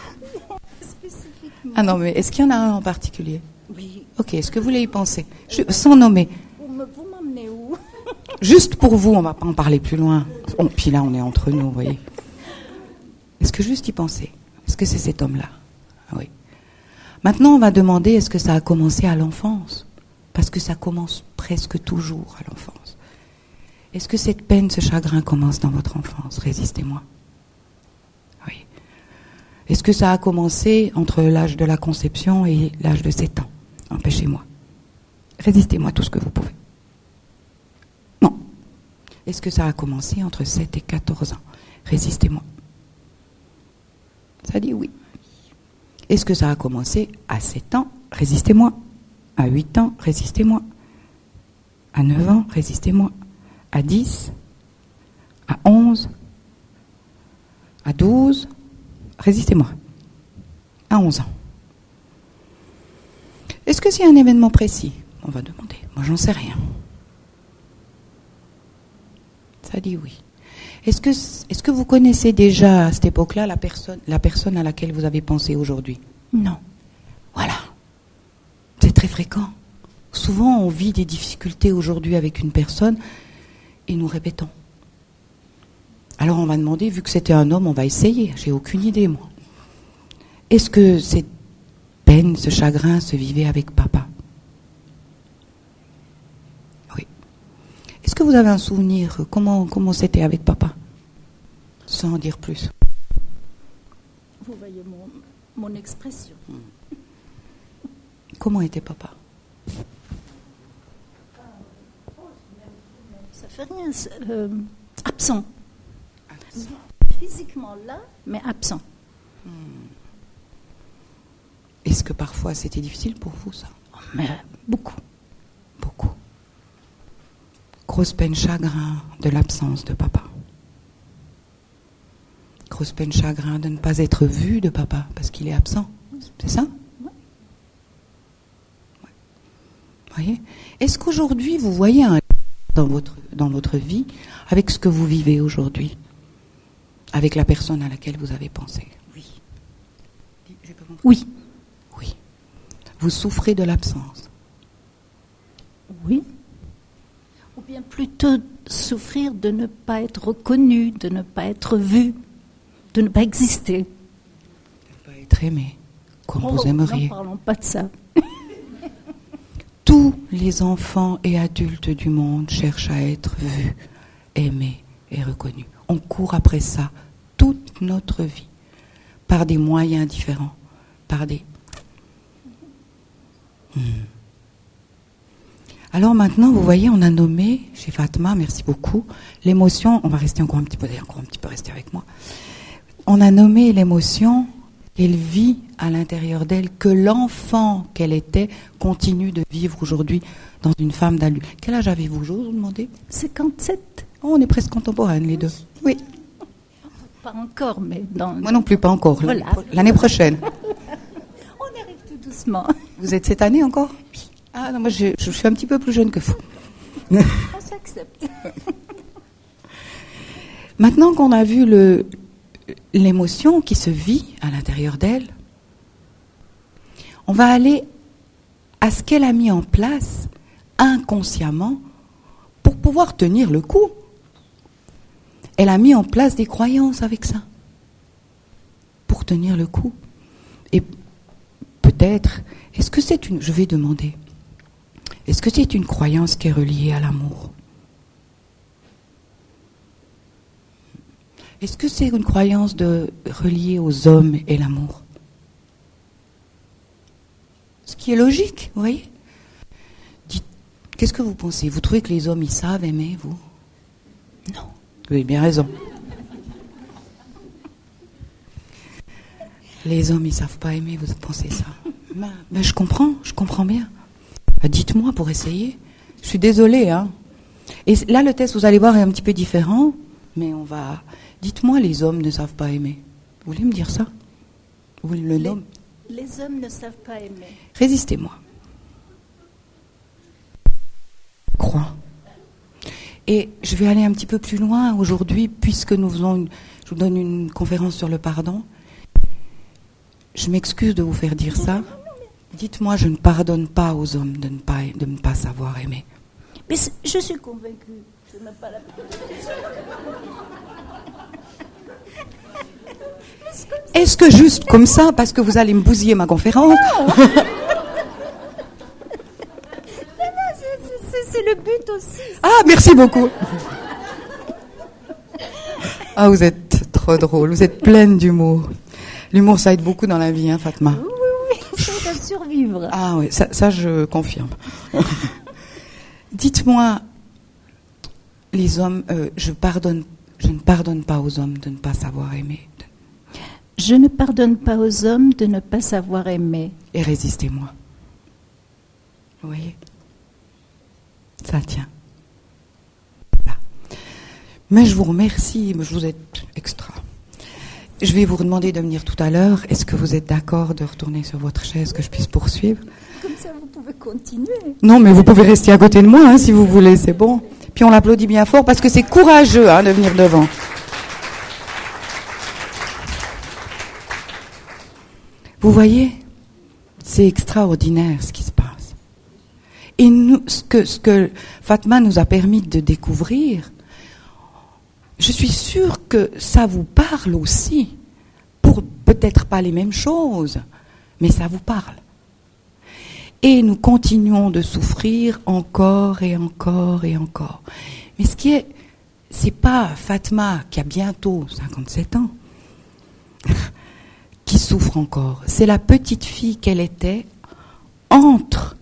Ah non, mais est-ce qu'il y en a un en particulier? Oui. Ok, est-ce que vous voulez y penser? Sans nommer. Vous m'emmenez où? Juste pour vous, on ne va pas en parler plus loin. Puis là, on est entre nous, vous voyez. Est-ce que juste y penser? Est-ce que c'est cet homme-là? Oui. Maintenant, on va demander, est-ce que ça a commencé à l'enfance? Parce que ça commence presque toujours à l'enfance. Est-ce que cette peine, ce chagrin commence dans votre enfance? Résistez-moi. Oui. Est-ce que ça a commencé entre l'âge de la conception et l'âge de 7 ans? Empêchez-moi. Résistez-moi tout ce que vous pouvez. Non. Est-ce que ça a commencé entre 7 et 14 ans? Résistez-moi. Ça dit oui. Est-ce que ça a commencé à 7 ans? Résistez-moi. À 8 ans, résistez-moi. À 9 ans, résistez-moi. À 10, à 11, à 12, résistez-moi. À 11 ans. Est-ce que c'est un événement précis? On va demander. Moi, j'en sais rien. Ça dit oui. Est-ce que vous connaissez déjà à cette époque-là la personne à laquelle vous avez pensé aujourd'hui? Non. Voilà. C'est très fréquent. Souvent, on vit des difficultés aujourd'hui avec une personne et nous répétons. Alors, on va demander, vu que c'était un homme, on va essayer. J'ai aucune idée, moi. Est-ce que cette peine, ce chagrin se vivait avec papa? Oui. Est-ce que vous avez un souvenir? Comment c'était avec papa? Sans en dire plus. Vous voyez mon expression. Comment était papa? Ça fait rien. Absent. Physiquement là, mais absent. Est-ce que parfois c'était difficile pour vous, ça? Mais beaucoup. Beaucoup. Grosse peine, chagrin de l'absence de papa. Grosse peine, chagrin de ne pas être vu de papa parce qu'il est absent. C'est ça? Voyez? Est-ce qu'aujourd'hui vous voyez un dans votre vie avec ce que vous vivez aujourd'hui, avec la personne à laquelle vous avez pensé? Oui. Oui. Oui. Vous souffrez de l'absence. Oui. Ou bien plutôt souffrir de ne pas être reconnu, de ne pas être vu, de ne pas exister. De ne pas être aimé, comme vous aimeriez. Ne parlons pas de ça. Tous les enfants et adultes du monde cherchent à être vus, aimés et reconnus. On court après ça toute notre vie, par des moyens différents, par des... Alors maintenant, vous voyez, on a nommé chez Fatma, merci beaucoup, l'émotion, on va rester encore un petit peu rester avec moi. On a nommé l'émotion qu'elle vit à l'intérieur d'elle, que l'enfant qu'elle était continue de vivre aujourd'hui dans une femme d'adulte. Quel âge avez-vous, j'ose vous demander ? 57. Oh, on est presque contemporaines les deux. Oui. Pas encore, mais dans... Moi non plus, pas encore. Voilà. L'année prochaine. On arrive tout doucement. Vous êtes cette année encore ? Ah non, moi je suis un petit peu plus jeune que vous. On s'accepte. Maintenant qu'on a vu l'émotion qui se vit à l'intérieur d'elle, on va aller à ce qu'elle a mis en place inconsciemment pour pouvoir tenir le coup. Elle a mis en place des croyances avec ça pour tenir le coup. Et peut-être, je vais demander, est-ce que c'est une croyance qui est reliée à l'amour ? Est-ce que c'est une croyance reliée aux hommes et l'amour ? Ce qui est logique, vous voyez ? Dites, qu'est-ce que vous pensez ? Vous trouvez que les hommes, ils savent aimer, vous ? Non. Vous avez bien raison. Les hommes, ils savent pas aimer, vous pensez ça ? Ben, je comprends bien. Ben, dites-moi pour essayer. Je suis désolée, hein. Et là, le test, vous allez voir, est un petit peu différent, mais on va... Dites-moi, les hommes ne savent pas aimer. Vous voulez me dire ça ? Les hommes ne savent pas aimer. Résistez-moi. Crois. Et je vais aller un petit peu plus loin aujourd'hui, puisque je vous donne une conférence sur le pardon. Je m'excuse de vous faire dire ça. Dites-moi, je ne pardonne pas aux hommes de ne pas savoir aimer. Mais je suis convaincue. Je n'ai pas la Est-ce que juste comme ça, parce que vous allez me bousiller ma conférence ? C'est le but aussi. Ah, merci beaucoup. Ah, vous êtes trop drôle, vous êtes pleine d'humour. L'humour, ça aide beaucoup dans la vie, hein, Fatma ? Oui, ça aide à survivre. Ah oui, ça je confirme. Dites-moi, les hommes, je ne pardonne pas aux hommes de ne pas savoir aimer. Je ne pardonne pas aux hommes de ne pas savoir aimer. Et résistez-moi. Vous voyez ? Ça tient. Là. Mais je vous remercie, vous êtes extra. Je vais vous demander de venir tout à l'heure. Est-ce que vous êtes d'accord de retourner sur votre chaise, que je puisse poursuivre ? Comme ça, vous pouvez continuer. Non, mais vous pouvez rester à côté de moi, hein, si vous voulez, c'est bon. Puis on l'applaudit bien fort, parce que c'est courageux de venir devant. Vous voyez, c'est extraordinaire ce qui se passe. Et ce que Fatma nous a permis de découvrir, je suis sûre que ça vous parle aussi, pour peut-être pas les mêmes choses, mais ça vous parle. Et nous continuons de souffrir encore et encore et encore. Mais c'est pas Fatma qui a bientôt 57 ans, qui souffre encore. C'est la petite fille qu'elle était entre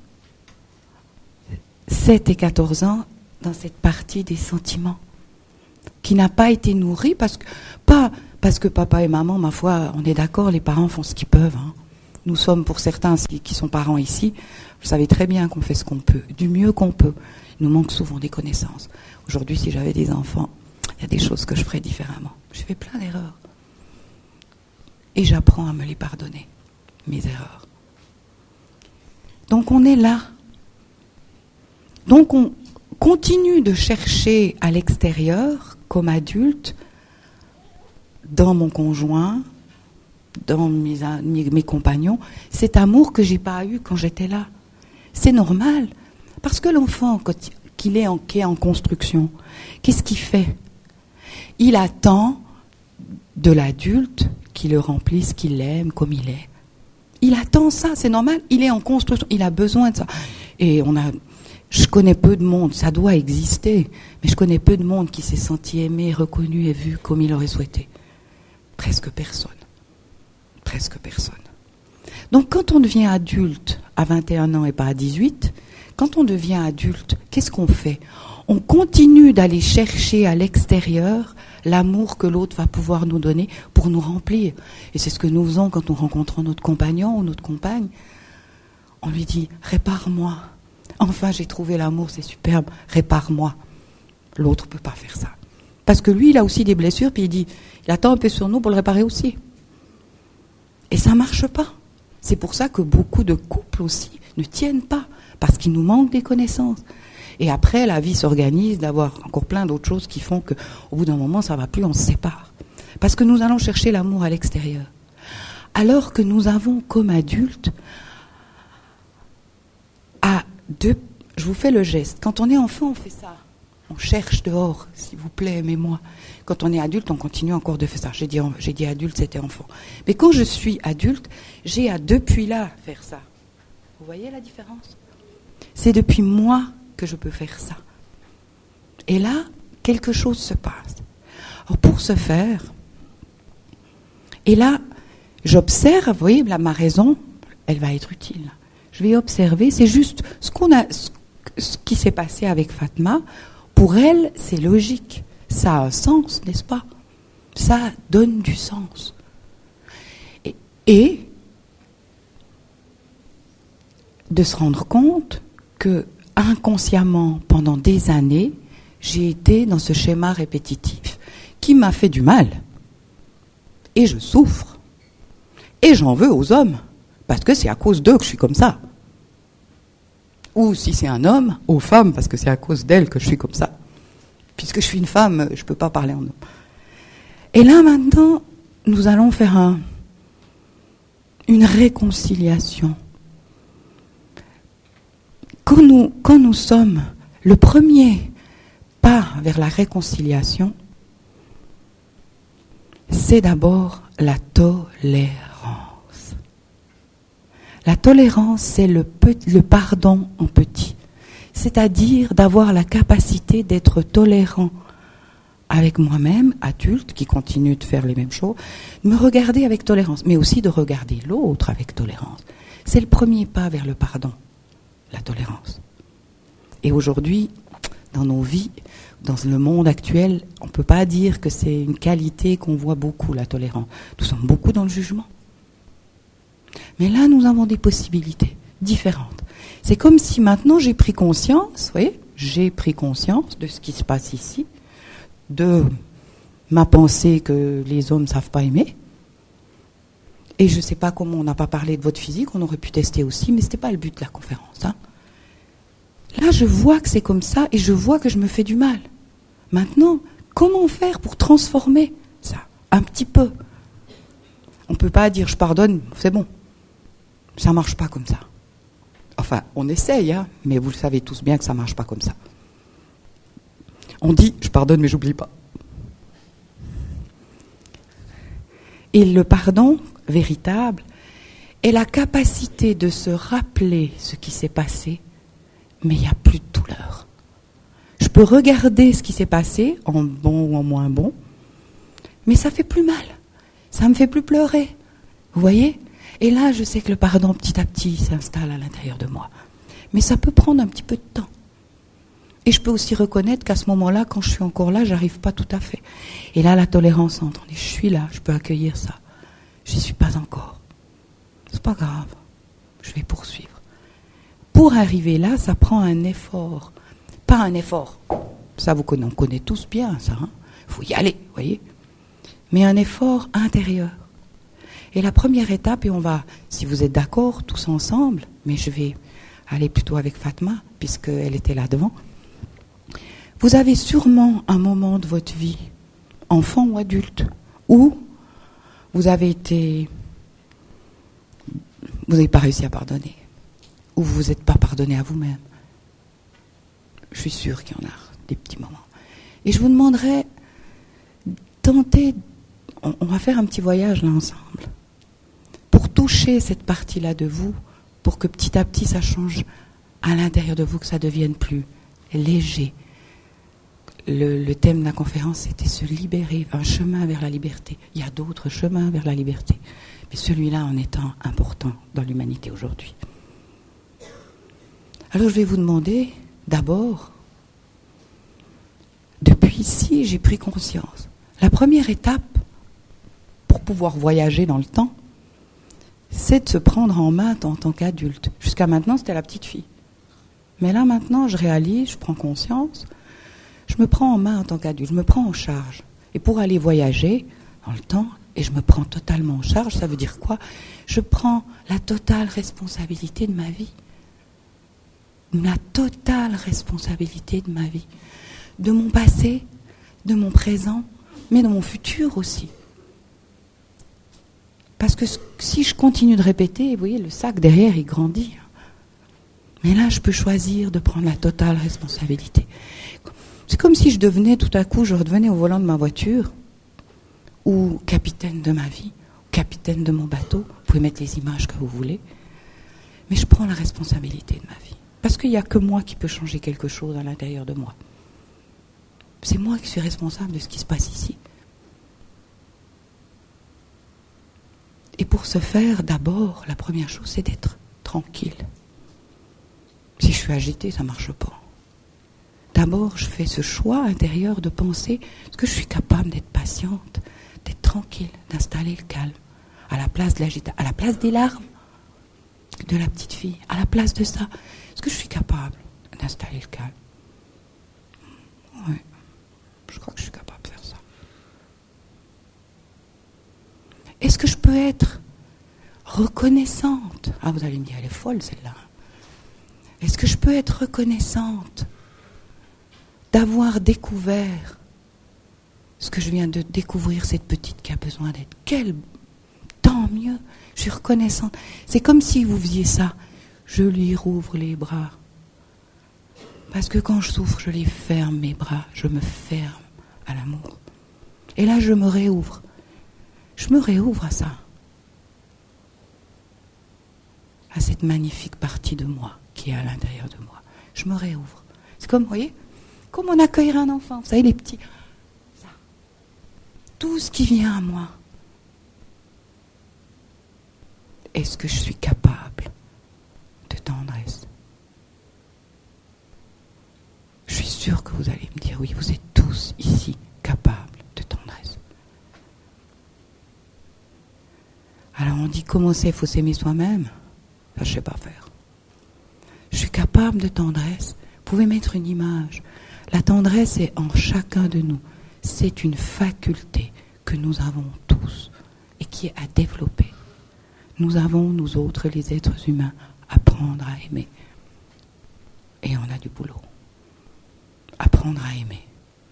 7 et 14 ans dans cette partie des sentiments qui n'a pas été nourrie parce que papa et maman, ma foi, on est d'accord, les parents font ce qu'ils peuvent. Hein. Nous sommes pour certains qui sont parents ici, vous savez très bien qu'on fait ce qu'on peut, du mieux qu'on peut. Il nous manque souvent des connaissances. Aujourd'hui, si j'avais des enfants, il y a des choses que je ferais différemment. J'ai fait plein d'erreurs. Et j'apprends à me les pardonner, mes erreurs. Donc on est là. Donc on continue de chercher à l'extérieur, comme adulte, dans mon conjoint, dans mes compagnons, cet amour que j'ai pas eu quand j'étais là. C'est normal, Parce que l'enfant, qui est en construction, qu'est-ce qu'il fait? Il attend de l'adulte qui le remplisse, qui l'aime comme il est. Il attend ça, c'est normal, il est en construction, il a besoin de ça. Et je connais peu de monde, ça doit exister, mais je connais peu de monde qui s'est senti aimé, reconnu et vu comme il aurait souhaité. Presque personne. Presque personne. Donc quand on devient adulte à 21 ans et pas à 18, quand on devient adulte, qu'est-ce qu'on fait? On continue d'aller chercher à l'extérieur l'amour que l'autre va pouvoir nous donner pour nous remplir. Et c'est ce que nous faisons quand nous rencontrons notre compagnon ou notre compagne. On lui dit « répare-moi ». Enfin, j'ai trouvé l'amour, c'est superbe, répare-moi. L'autre ne peut pas faire ça. Parce que lui, il a aussi des blessures, puis il attend un peu sur nous pour le réparer aussi. Et ça ne marche pas. C'est pour ça que beaucoup de couples aussi ne tiennent pas, parce qu'il nous manque des connaissances. Et après, la vie s'organise d'avoir encore plein d'autres choses qui font qu'au bout d'un moment, ça ne va plus, on se sépare. Parce que nous allons chercher l'amour à l'extérieur. Alors que nous avons, comme adultes, je vous fais le geste. Quand on est enfant, on fait ça. On cherche dehors, s'il vous plaît, aimez-moi. Quand on est adulte, on continue encore de faire ça. J'ai dit adulte, c'était enfant. Mais quand je suis adulte, j'ai à depuis là faire ça. Vous voyez la différence? C'est depuis moi que je peux faire ça. Et là, quelque chose se passe. Alors pour ce faire, et là, j'observe, vous voyez, là, ma raison, elle va être utile. Je vais observer, c'est juste ce qui s'est passé avec Fatma. Pour elle, c'est logique. Ça a un sens, n'est-ce pas? Ça donne du sens. Et de se rendre compte que inconsciemment, pendant des années, j'ai été dans ce schéma répétitif qui m'a fait du mal. Et je souffre. Et j'en veux aux hommes. Parce que c'est à cause d'eux que je suis comme ça. Ou si c'est un homme, aux femmes, parce que c'est à cause d'elles que je suis comme ça. Puisque je suis une femme, je ne peux pas parler en homme. Et là, maintenant, nous allons faire une réconciliation. Quand nous sommes le premier pas vers la réconciliation, c'est d'abord la tolérance. La tolérance, c'est le pardon en petit. C'est-à-dire d'avoir la capacité d'être tolérant avec moi-même, adulte, qui continue de faire les mêmes choses, de me regarder avec tolérance, mais aussi de regarder l'autre avec tolérance. C'est le premier pas vers le pardon, la tolérance. Et aujourd'hui, dans nos vies, dans le monde actuel, on ne peut pas dire que c'est une qualité qu'on voit beaucoup, la tolérance. Nous sommes beaucoup dans le jugement. Mais là, nous avons des possibilités différentes. C'est comme si maintenant j'ai pris conscience, vous voyez, j'ai pris conscience de ce qui se passe ici, de ma pensée que les hommes ne savent pas aimer. Et je ne sais pas comment on n'a pas parlé de votre physique, on aurait pu tester aussi, mais ce n'était pas le but de la conférence. Hein. Là, je vois que c'est comme ça et je vois que je me fais du mal. Maintenant, comment faire pour transformer ça un petit peu? On ne peut pas dire je pardonne, c'est bon. Ça ne marche pas comme ça. Enfin, on essaye, hein, mais vous le savez tous bien que ça ne marche pas comme ça. On dit je pardonne mais j'oublie pas. Et le pardon véritable est la capacité de se rappeler ce qui s'est passé, mais il n'y a plus de douleur. Je peux regarder ce qui s'est passé, en bon ou en moins bon, mais ça fait plus mal. Ça me fait plus pleurer. Vous voyez? Et là, je sais que le pardon, petit à petit, s'installe à l'intérieur de moi. Mais ça peut prendre un petit peu de temps. Et je peux aussi reconnaître qu'à ce moment-là, quand je suis encore là, j'arrive pas tout à fait. Et là, la tolérance entre. Je suis là, je peux accueillir ça. J'y suis pas encore. C'est pas grave. Je vais poursuivre. Pour arriver là, ça prend un effort. Pas un effort. Ça, on connaît tous bien, ça. Hein. Faut y aller, vous voyez. Mais un effort intérieur. Et la première étape, et on va, si vous êtes d'accord, tous ensemble, mais je vais aller plutôt avec Fatma, puisqu'elle était là devant. Vous avez sûrement un moment de votre vie, enfant ou adulte, où vous n'avez pas réussi à pardonner, ou vous n'êtes pas pardonné à vous-même. Je suis sûre qu'il y en a des petits moments. Et je vous demanderais, tentez, on va faire un petit voyage là ensemble, pour toucher cette partie-là de vous, pour que petit à petit ça change à l'intérieur de vous, que ça devienne plus léger. Le thème de la conférence, c'était se libérer, un chemin vers la liberté. Il y a d'autres chemins vers la liberté, mais celui-là en étant important dans l'humanité aujourd'hui. Alors je vais vous demander, d'abord, depuis ici, j'ai pris conscience. La première étape, pour pouvoir voyager dans le temps, c'est de se prendre en main en tant qu'adulte. Jusqu'à maintenant, c'était la petite fille. Mais là, maintenant, je réalise, je prends conscience, je me prends en main en tant qu'adulte, je me prends en charge. Et pour aller voyager dans le temps, et je me prends totalement en charge, ça veut dire quoi ? Je prends la totale responsabilité de ma vie. La totale responsabilité de ma vie. De mon passé, de mon présent, mais de mon futur aussi. Parce que si je continue de répéter, vous voyez, le sac derrière, il grandit. Mais là, je peux choisir de prendre la totale responsabilité. C'est comme si je devenais, tout à coup, je redevenais au volant de ma voiture, ou capitaine de ma vie, ou capitaine de mon bateau. Vous pouvez mettre les images que vous voulez. Mais je prends la responsabilité de ma vie. Parce qu'il n'y a que moi qui peux changer quelque chose à l'intérieur de moi. C'est moi qui suis responsable de ce qui se passe ici. Et pour ce faire, d'abord, la première chose, c'est d'être tranquille. Si je suis agitée, ça ne marche pas. D'abord, je fais ce choix intérieur de penser, est-ce que je suis capable d'être patiente, d'être tranquille, d'installer le calme, à la place de l'agitation, à la place des larmes de la petite fille, à la place de ça. Est-ce que je suis capable d'installer le calme ? Oui, je crois que je suis capable de faire ça. Est-ce que je peux être reconnaissante ? Ah, vous allez me dire, elle est folle celle-là. Est-ce que je peux être reconnaissante d'avoir découvert ce que je viens de découvrir, cette petite qui a besoin d'être ? Tant mieux, je suis reconnaissante. C'est comme si vous faisiez ça. Je lui rouvre les bras. Parce que quand je souffre, je les ferme, mes bras. Je me ferme à l'amour. Et là, je me réouvre. Je me réouvre à ça. À cette magnifique partie de moi qui est à l'intérieur de moi. Je me réouvre. C'est comme, vous voyez, comme on accueillerait un enfant. Vous savez, les petits. Ça. Tout ce qui vient à moi. Est-ce que je suis capable de tendresse ? Je suis sûre que vous allez me dire, oui, vous êtes tous ici capables de tendresse. Alors on dit, comment c'est ? Il faut s'aimer soi-même. Ça, je ne sais pas faire. Je suis capable de tendresse. Vous pouvez mettre une image. La tendresse est en chacun de nous. C'est une faculté que nous avons tous et qui est à développer. Nous avons, nous autres, les êtres humains, apprendre à aimer. Et on a du boulot. Apprendre à aimer.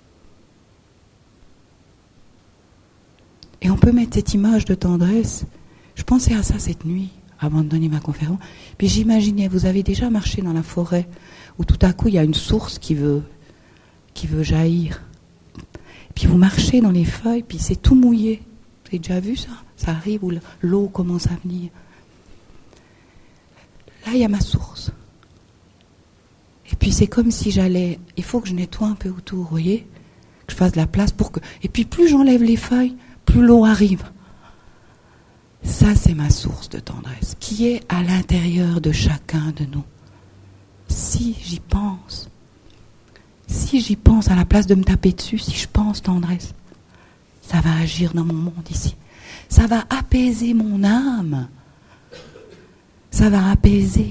Et on peut mettre cette image de tendresse. Je pensais à ça cette nuit, avant de donner ma conférence. Puis j'imaginais, vous avez déjà marché dans la forêt, où tout à coup il y a une source qui veut jaillir. Puis vous marchez dans les feuilles, puis c'est tout mouillé. Vous avez déjà vu ça ? Ça arrive où l'eau commence à venir. Là, il y a ma source. Et puis c'est comme si j'allais... Il faut que je nettoie un peu autour, vous voyez ? Que je fasse de la place pour que... Et puis plus j'enlève les feuilles, plus l'eau arrive. Ça, c'est ma source de tendresse, qui est à l'intérieur de chacun de nous. Si j'y pense à la place de me taper dessus, si je pense tendresse, ça va agir dans mon monde ici. Ça va apaiser mon âme. Ça va apaiser.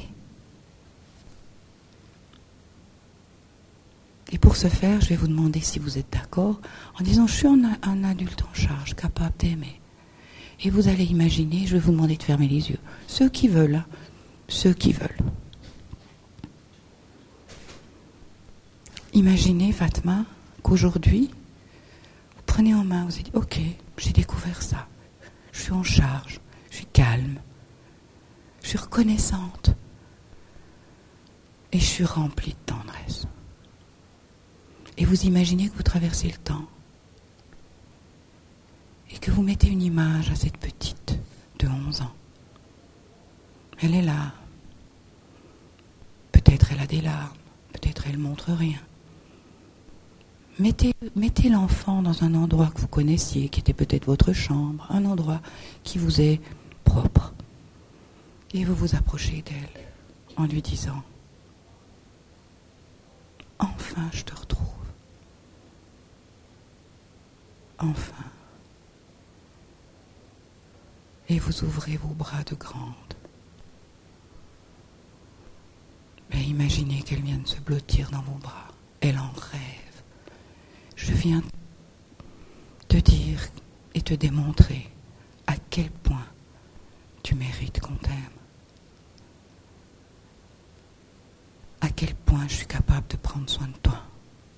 Et pour ce faire, je vais vous demander si vous êtes d'accord, en disant, je suis un adulte en charge, capable d'aimer. Et vous allez imaginer, je vais vous demander de fermer les yeux. Ceux qui veulent, hein, ceux qui veulent. Imaginez, Fatma, qu'aujourd'hui, vous prenez en main, vous dites, ok, j'ai découvert ça. Je suis en charge, je suis calme, je suis reconnaissante et je suis remplie de tendresse. Et vous imaginez que vous traversez le temps. Et que vous mettez une image à cette petite de 11 ans. Elle est là. Peut-être elle a des larmes. Peut-être elle montre rien. Mettez l'enfant dans un endroit que vous connaissiez, qui était peut-être votre chambre, un endroit qui vous est propre. Et vous vous approchez d'elle en lui disant « Enfin, je te retrouve. Enfin. » Et vous ouvrez vos bras de grande. Mais imaginez qu'elle vient de se blottir dans vos bras. Elle en rêve. Je viens te dire et te démontrer à quel point tu mérites qu'on t'aime. À quel point je suis capable de prendre soin de toi.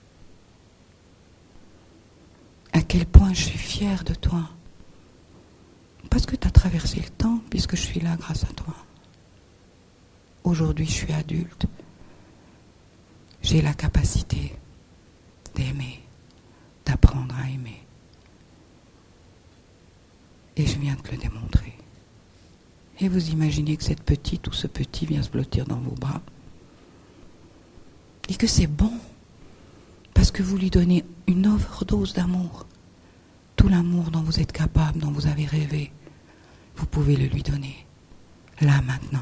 À quel point je suis fière de toi. Parce que tu as traversé le temps, puisque je suis là grâce à toi. Aujourd'hui, je suis adulte. J'ai la capacité d'aimer, d'apprendre à aimer. Et je viens de te le démontrer. Et vous imaginez que cette petite ou ce petit vient se blottir dans vos bras. Et que c'est bon, parce que vous lui donnez une overdose d'amour. Tout l'amour dont vous êtes capable, dont vous avez rêvé, vous pouvez le lui donner, là, maintenant.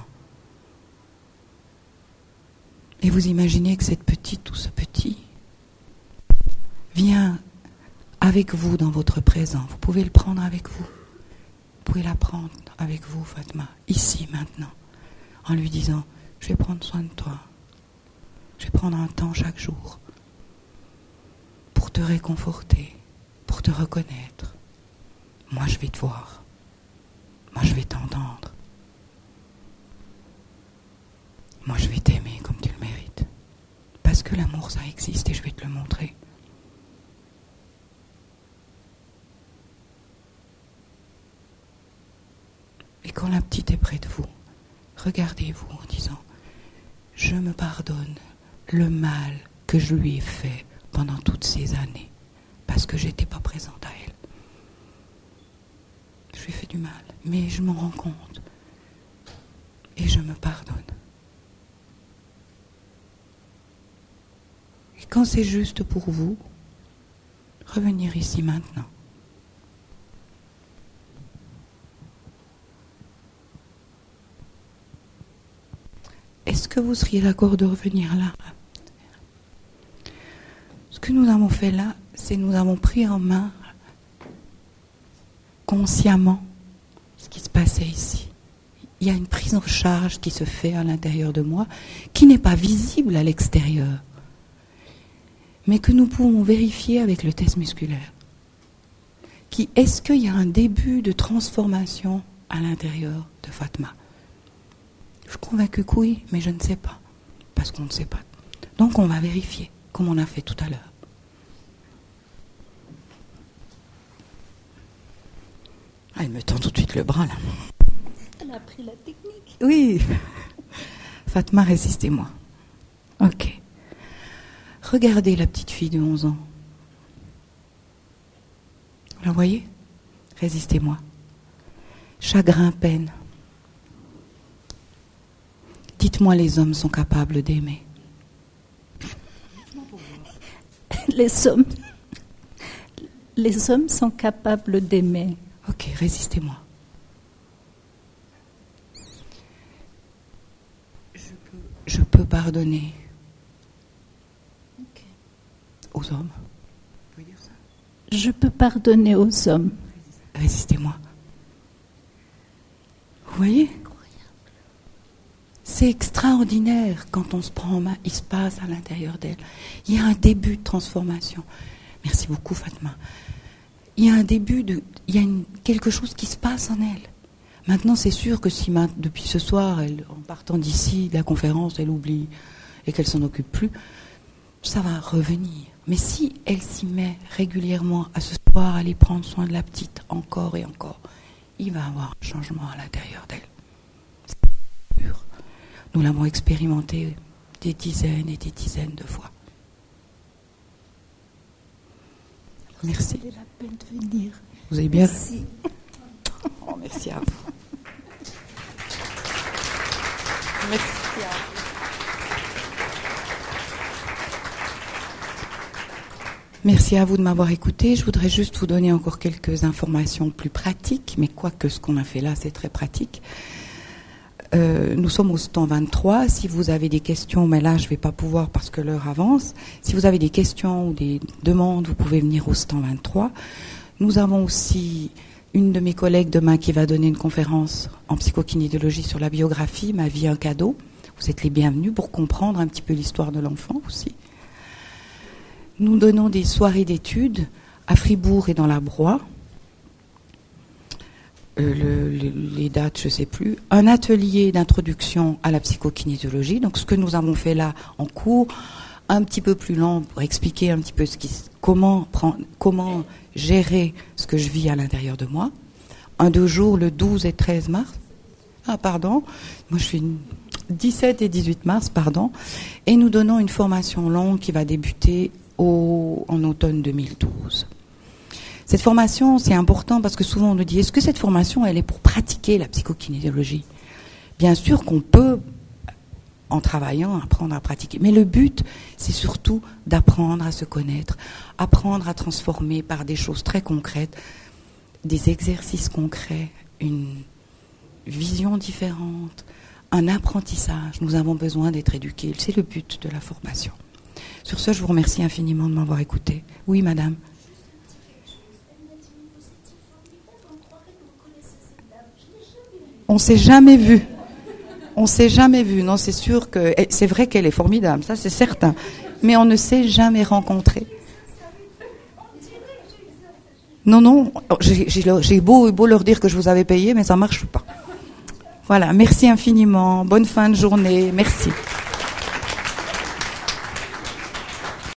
Et vous imaginez que cette petite ou ce petit vient avec vous dans votre présent. Vous pouvez le prendre avec vous. Vous pouvez la prendre avec vous, Fatma, ici, maintenant, en lui disant « Je vais prendre soin de toi. Je vais prendre un temps chaque jour pour te réconforter, pour te reconnaître. Moi, je vais te voir. Moi, je vais t'entendre. Moi, je vais t'aimer comme tu le mérites. Parce que l'amour, ça existe et je vais te le montrer. » Et quand la petite est près de vous, regardez-vous en disant « Je me pardonne le mal que je lui ai fait pendant toutes ces années, parce que je n'étais pas présente à elle. Je lui ai fait du mal, mais je m'en rends compte et je me pardonne. » Et quand c'est juste pour vous, revenir ici maintenant. Est-ce que vous seriez d'accord de revenir là ? Ce que nous avons fait là, c'est nous avons pris en main consciemment ce qui se passait ici. Il y a une prise en charge qui se fait à l'intérieur de moi, qui n'est pas visible à l'extérieur, mais que nous pouvons vérifier avec le test musculaire. Est-ce qu'il y a un début de transformation à l'intérieur de Fatma ? Je suis convaincue que oui, mais je ne sais pas, parce qu'on ne sait pas. Donc on va vérifier, comme on a fait tout à l'heure. Ah, elle me tend tout de suite le bras, là. Elle a appris la technique. Oui. Fatma, résistez-moi. Ok. Regardez la petite fille de 11 ans. Vous la voyez ? Résistez-moi. Chagrin, peine. Dites-moi, les hommes sont capables d'aimer. Les hommes sont capables d'aimer. Ok, résistez-moi. Je peux pardonner aux hommes. Vous pouvez dire ça ? Je peux pardonner aux hommes. Résistez-moi. Vous voyez ? C'est extraordinaire quand on se prend en main, il se passe à l'intérieur d'elle. Il y a un début de transformation. Merci beaucoup, Fatma. Il y a un début quelque chose qui se passe en elle. Maintenant, c'est sûr que si depuis ce soir, en partant d'ici, de la conférence, elle oublie et qu'elle s'en occupe plus, ça va revenir. Mais si elle s'y met régulièrement à ce soir, aller prendre soin de la petite encore et encore, il va y avoir un changement à l'intérieur d'elle. C'est sûr. Nous l'avons expérimenté des dizaines et des dizaines de fois. Merci. C'était la peine de venir. Vous avez bien. Merci. Oh, merci à vous. Merci à vous. Merci à vous de m'avoir écouté. Je voudrais juste vous donner encore quelques informations plus pratiques, mais quoique ce qu'on a fait là, c'est très pratique. Nous sommes au stand 23. Si vous avez des questions, mais là, je ne vais pas pouvoir parce que l'heure avance. Si vous avez des questions ou des demandes, vous pouvez venir au stand 23. Nous avons aussi une de mes collègues demain qui va donner une conférence en psychokinésiologie sur la biographie, Ma vie, un cadeau. Vous êtes les bienvenus pour comprendre un petit peu l'histoire de l'enfant aussi. Nous donnons des soirées d'études à Fribourg et dans la Broye. Les dates, je ne sais plus. Un atelier d'introduction à la psychokinésiologie. Donc, ce que nous avons fait là en cours, un petit peu plus long pour expliquer un petit peu comment gérer ce que je vis à l'intérieur de moi. 2 jours, le 12 et 13 mars. Ah, pardon. Moi, je suis 17 et 18 mars, pardon. Et nous donnons une formation longue qui va débuter en automne 2012. Cette formation, c'est important parce que souvent on nous dit, est-ce que cette formation, elle est pour pratiquer la psychokinésiologie ? Bien sûr qu'on peut, en travaillant, apprendre à pratiquer. Mais le but, c'est surtout d'apprendre à se connaître, apprendre à transformer par des choses très concrètes, des exercices concrets, une vision différente, un apprentissage. Nous avons besoin d'être éduqués. C'est le but de la formation. Sur ce, je vous remercie infiniment de m'avoir écouté. Oui, madame. On ne s'est jamais vu. On ne s'est jamais vu. Non, c'est sûr que... C'est vrai qu'elle est formidable, ça c'est certain. Mais on ne s'est jamais rencontrés. Non, j'ai beau leur dire que je vous avais payé, mais ça ne marche pas. Voilà, merci infiniment. Bonne fin de journée. Merci.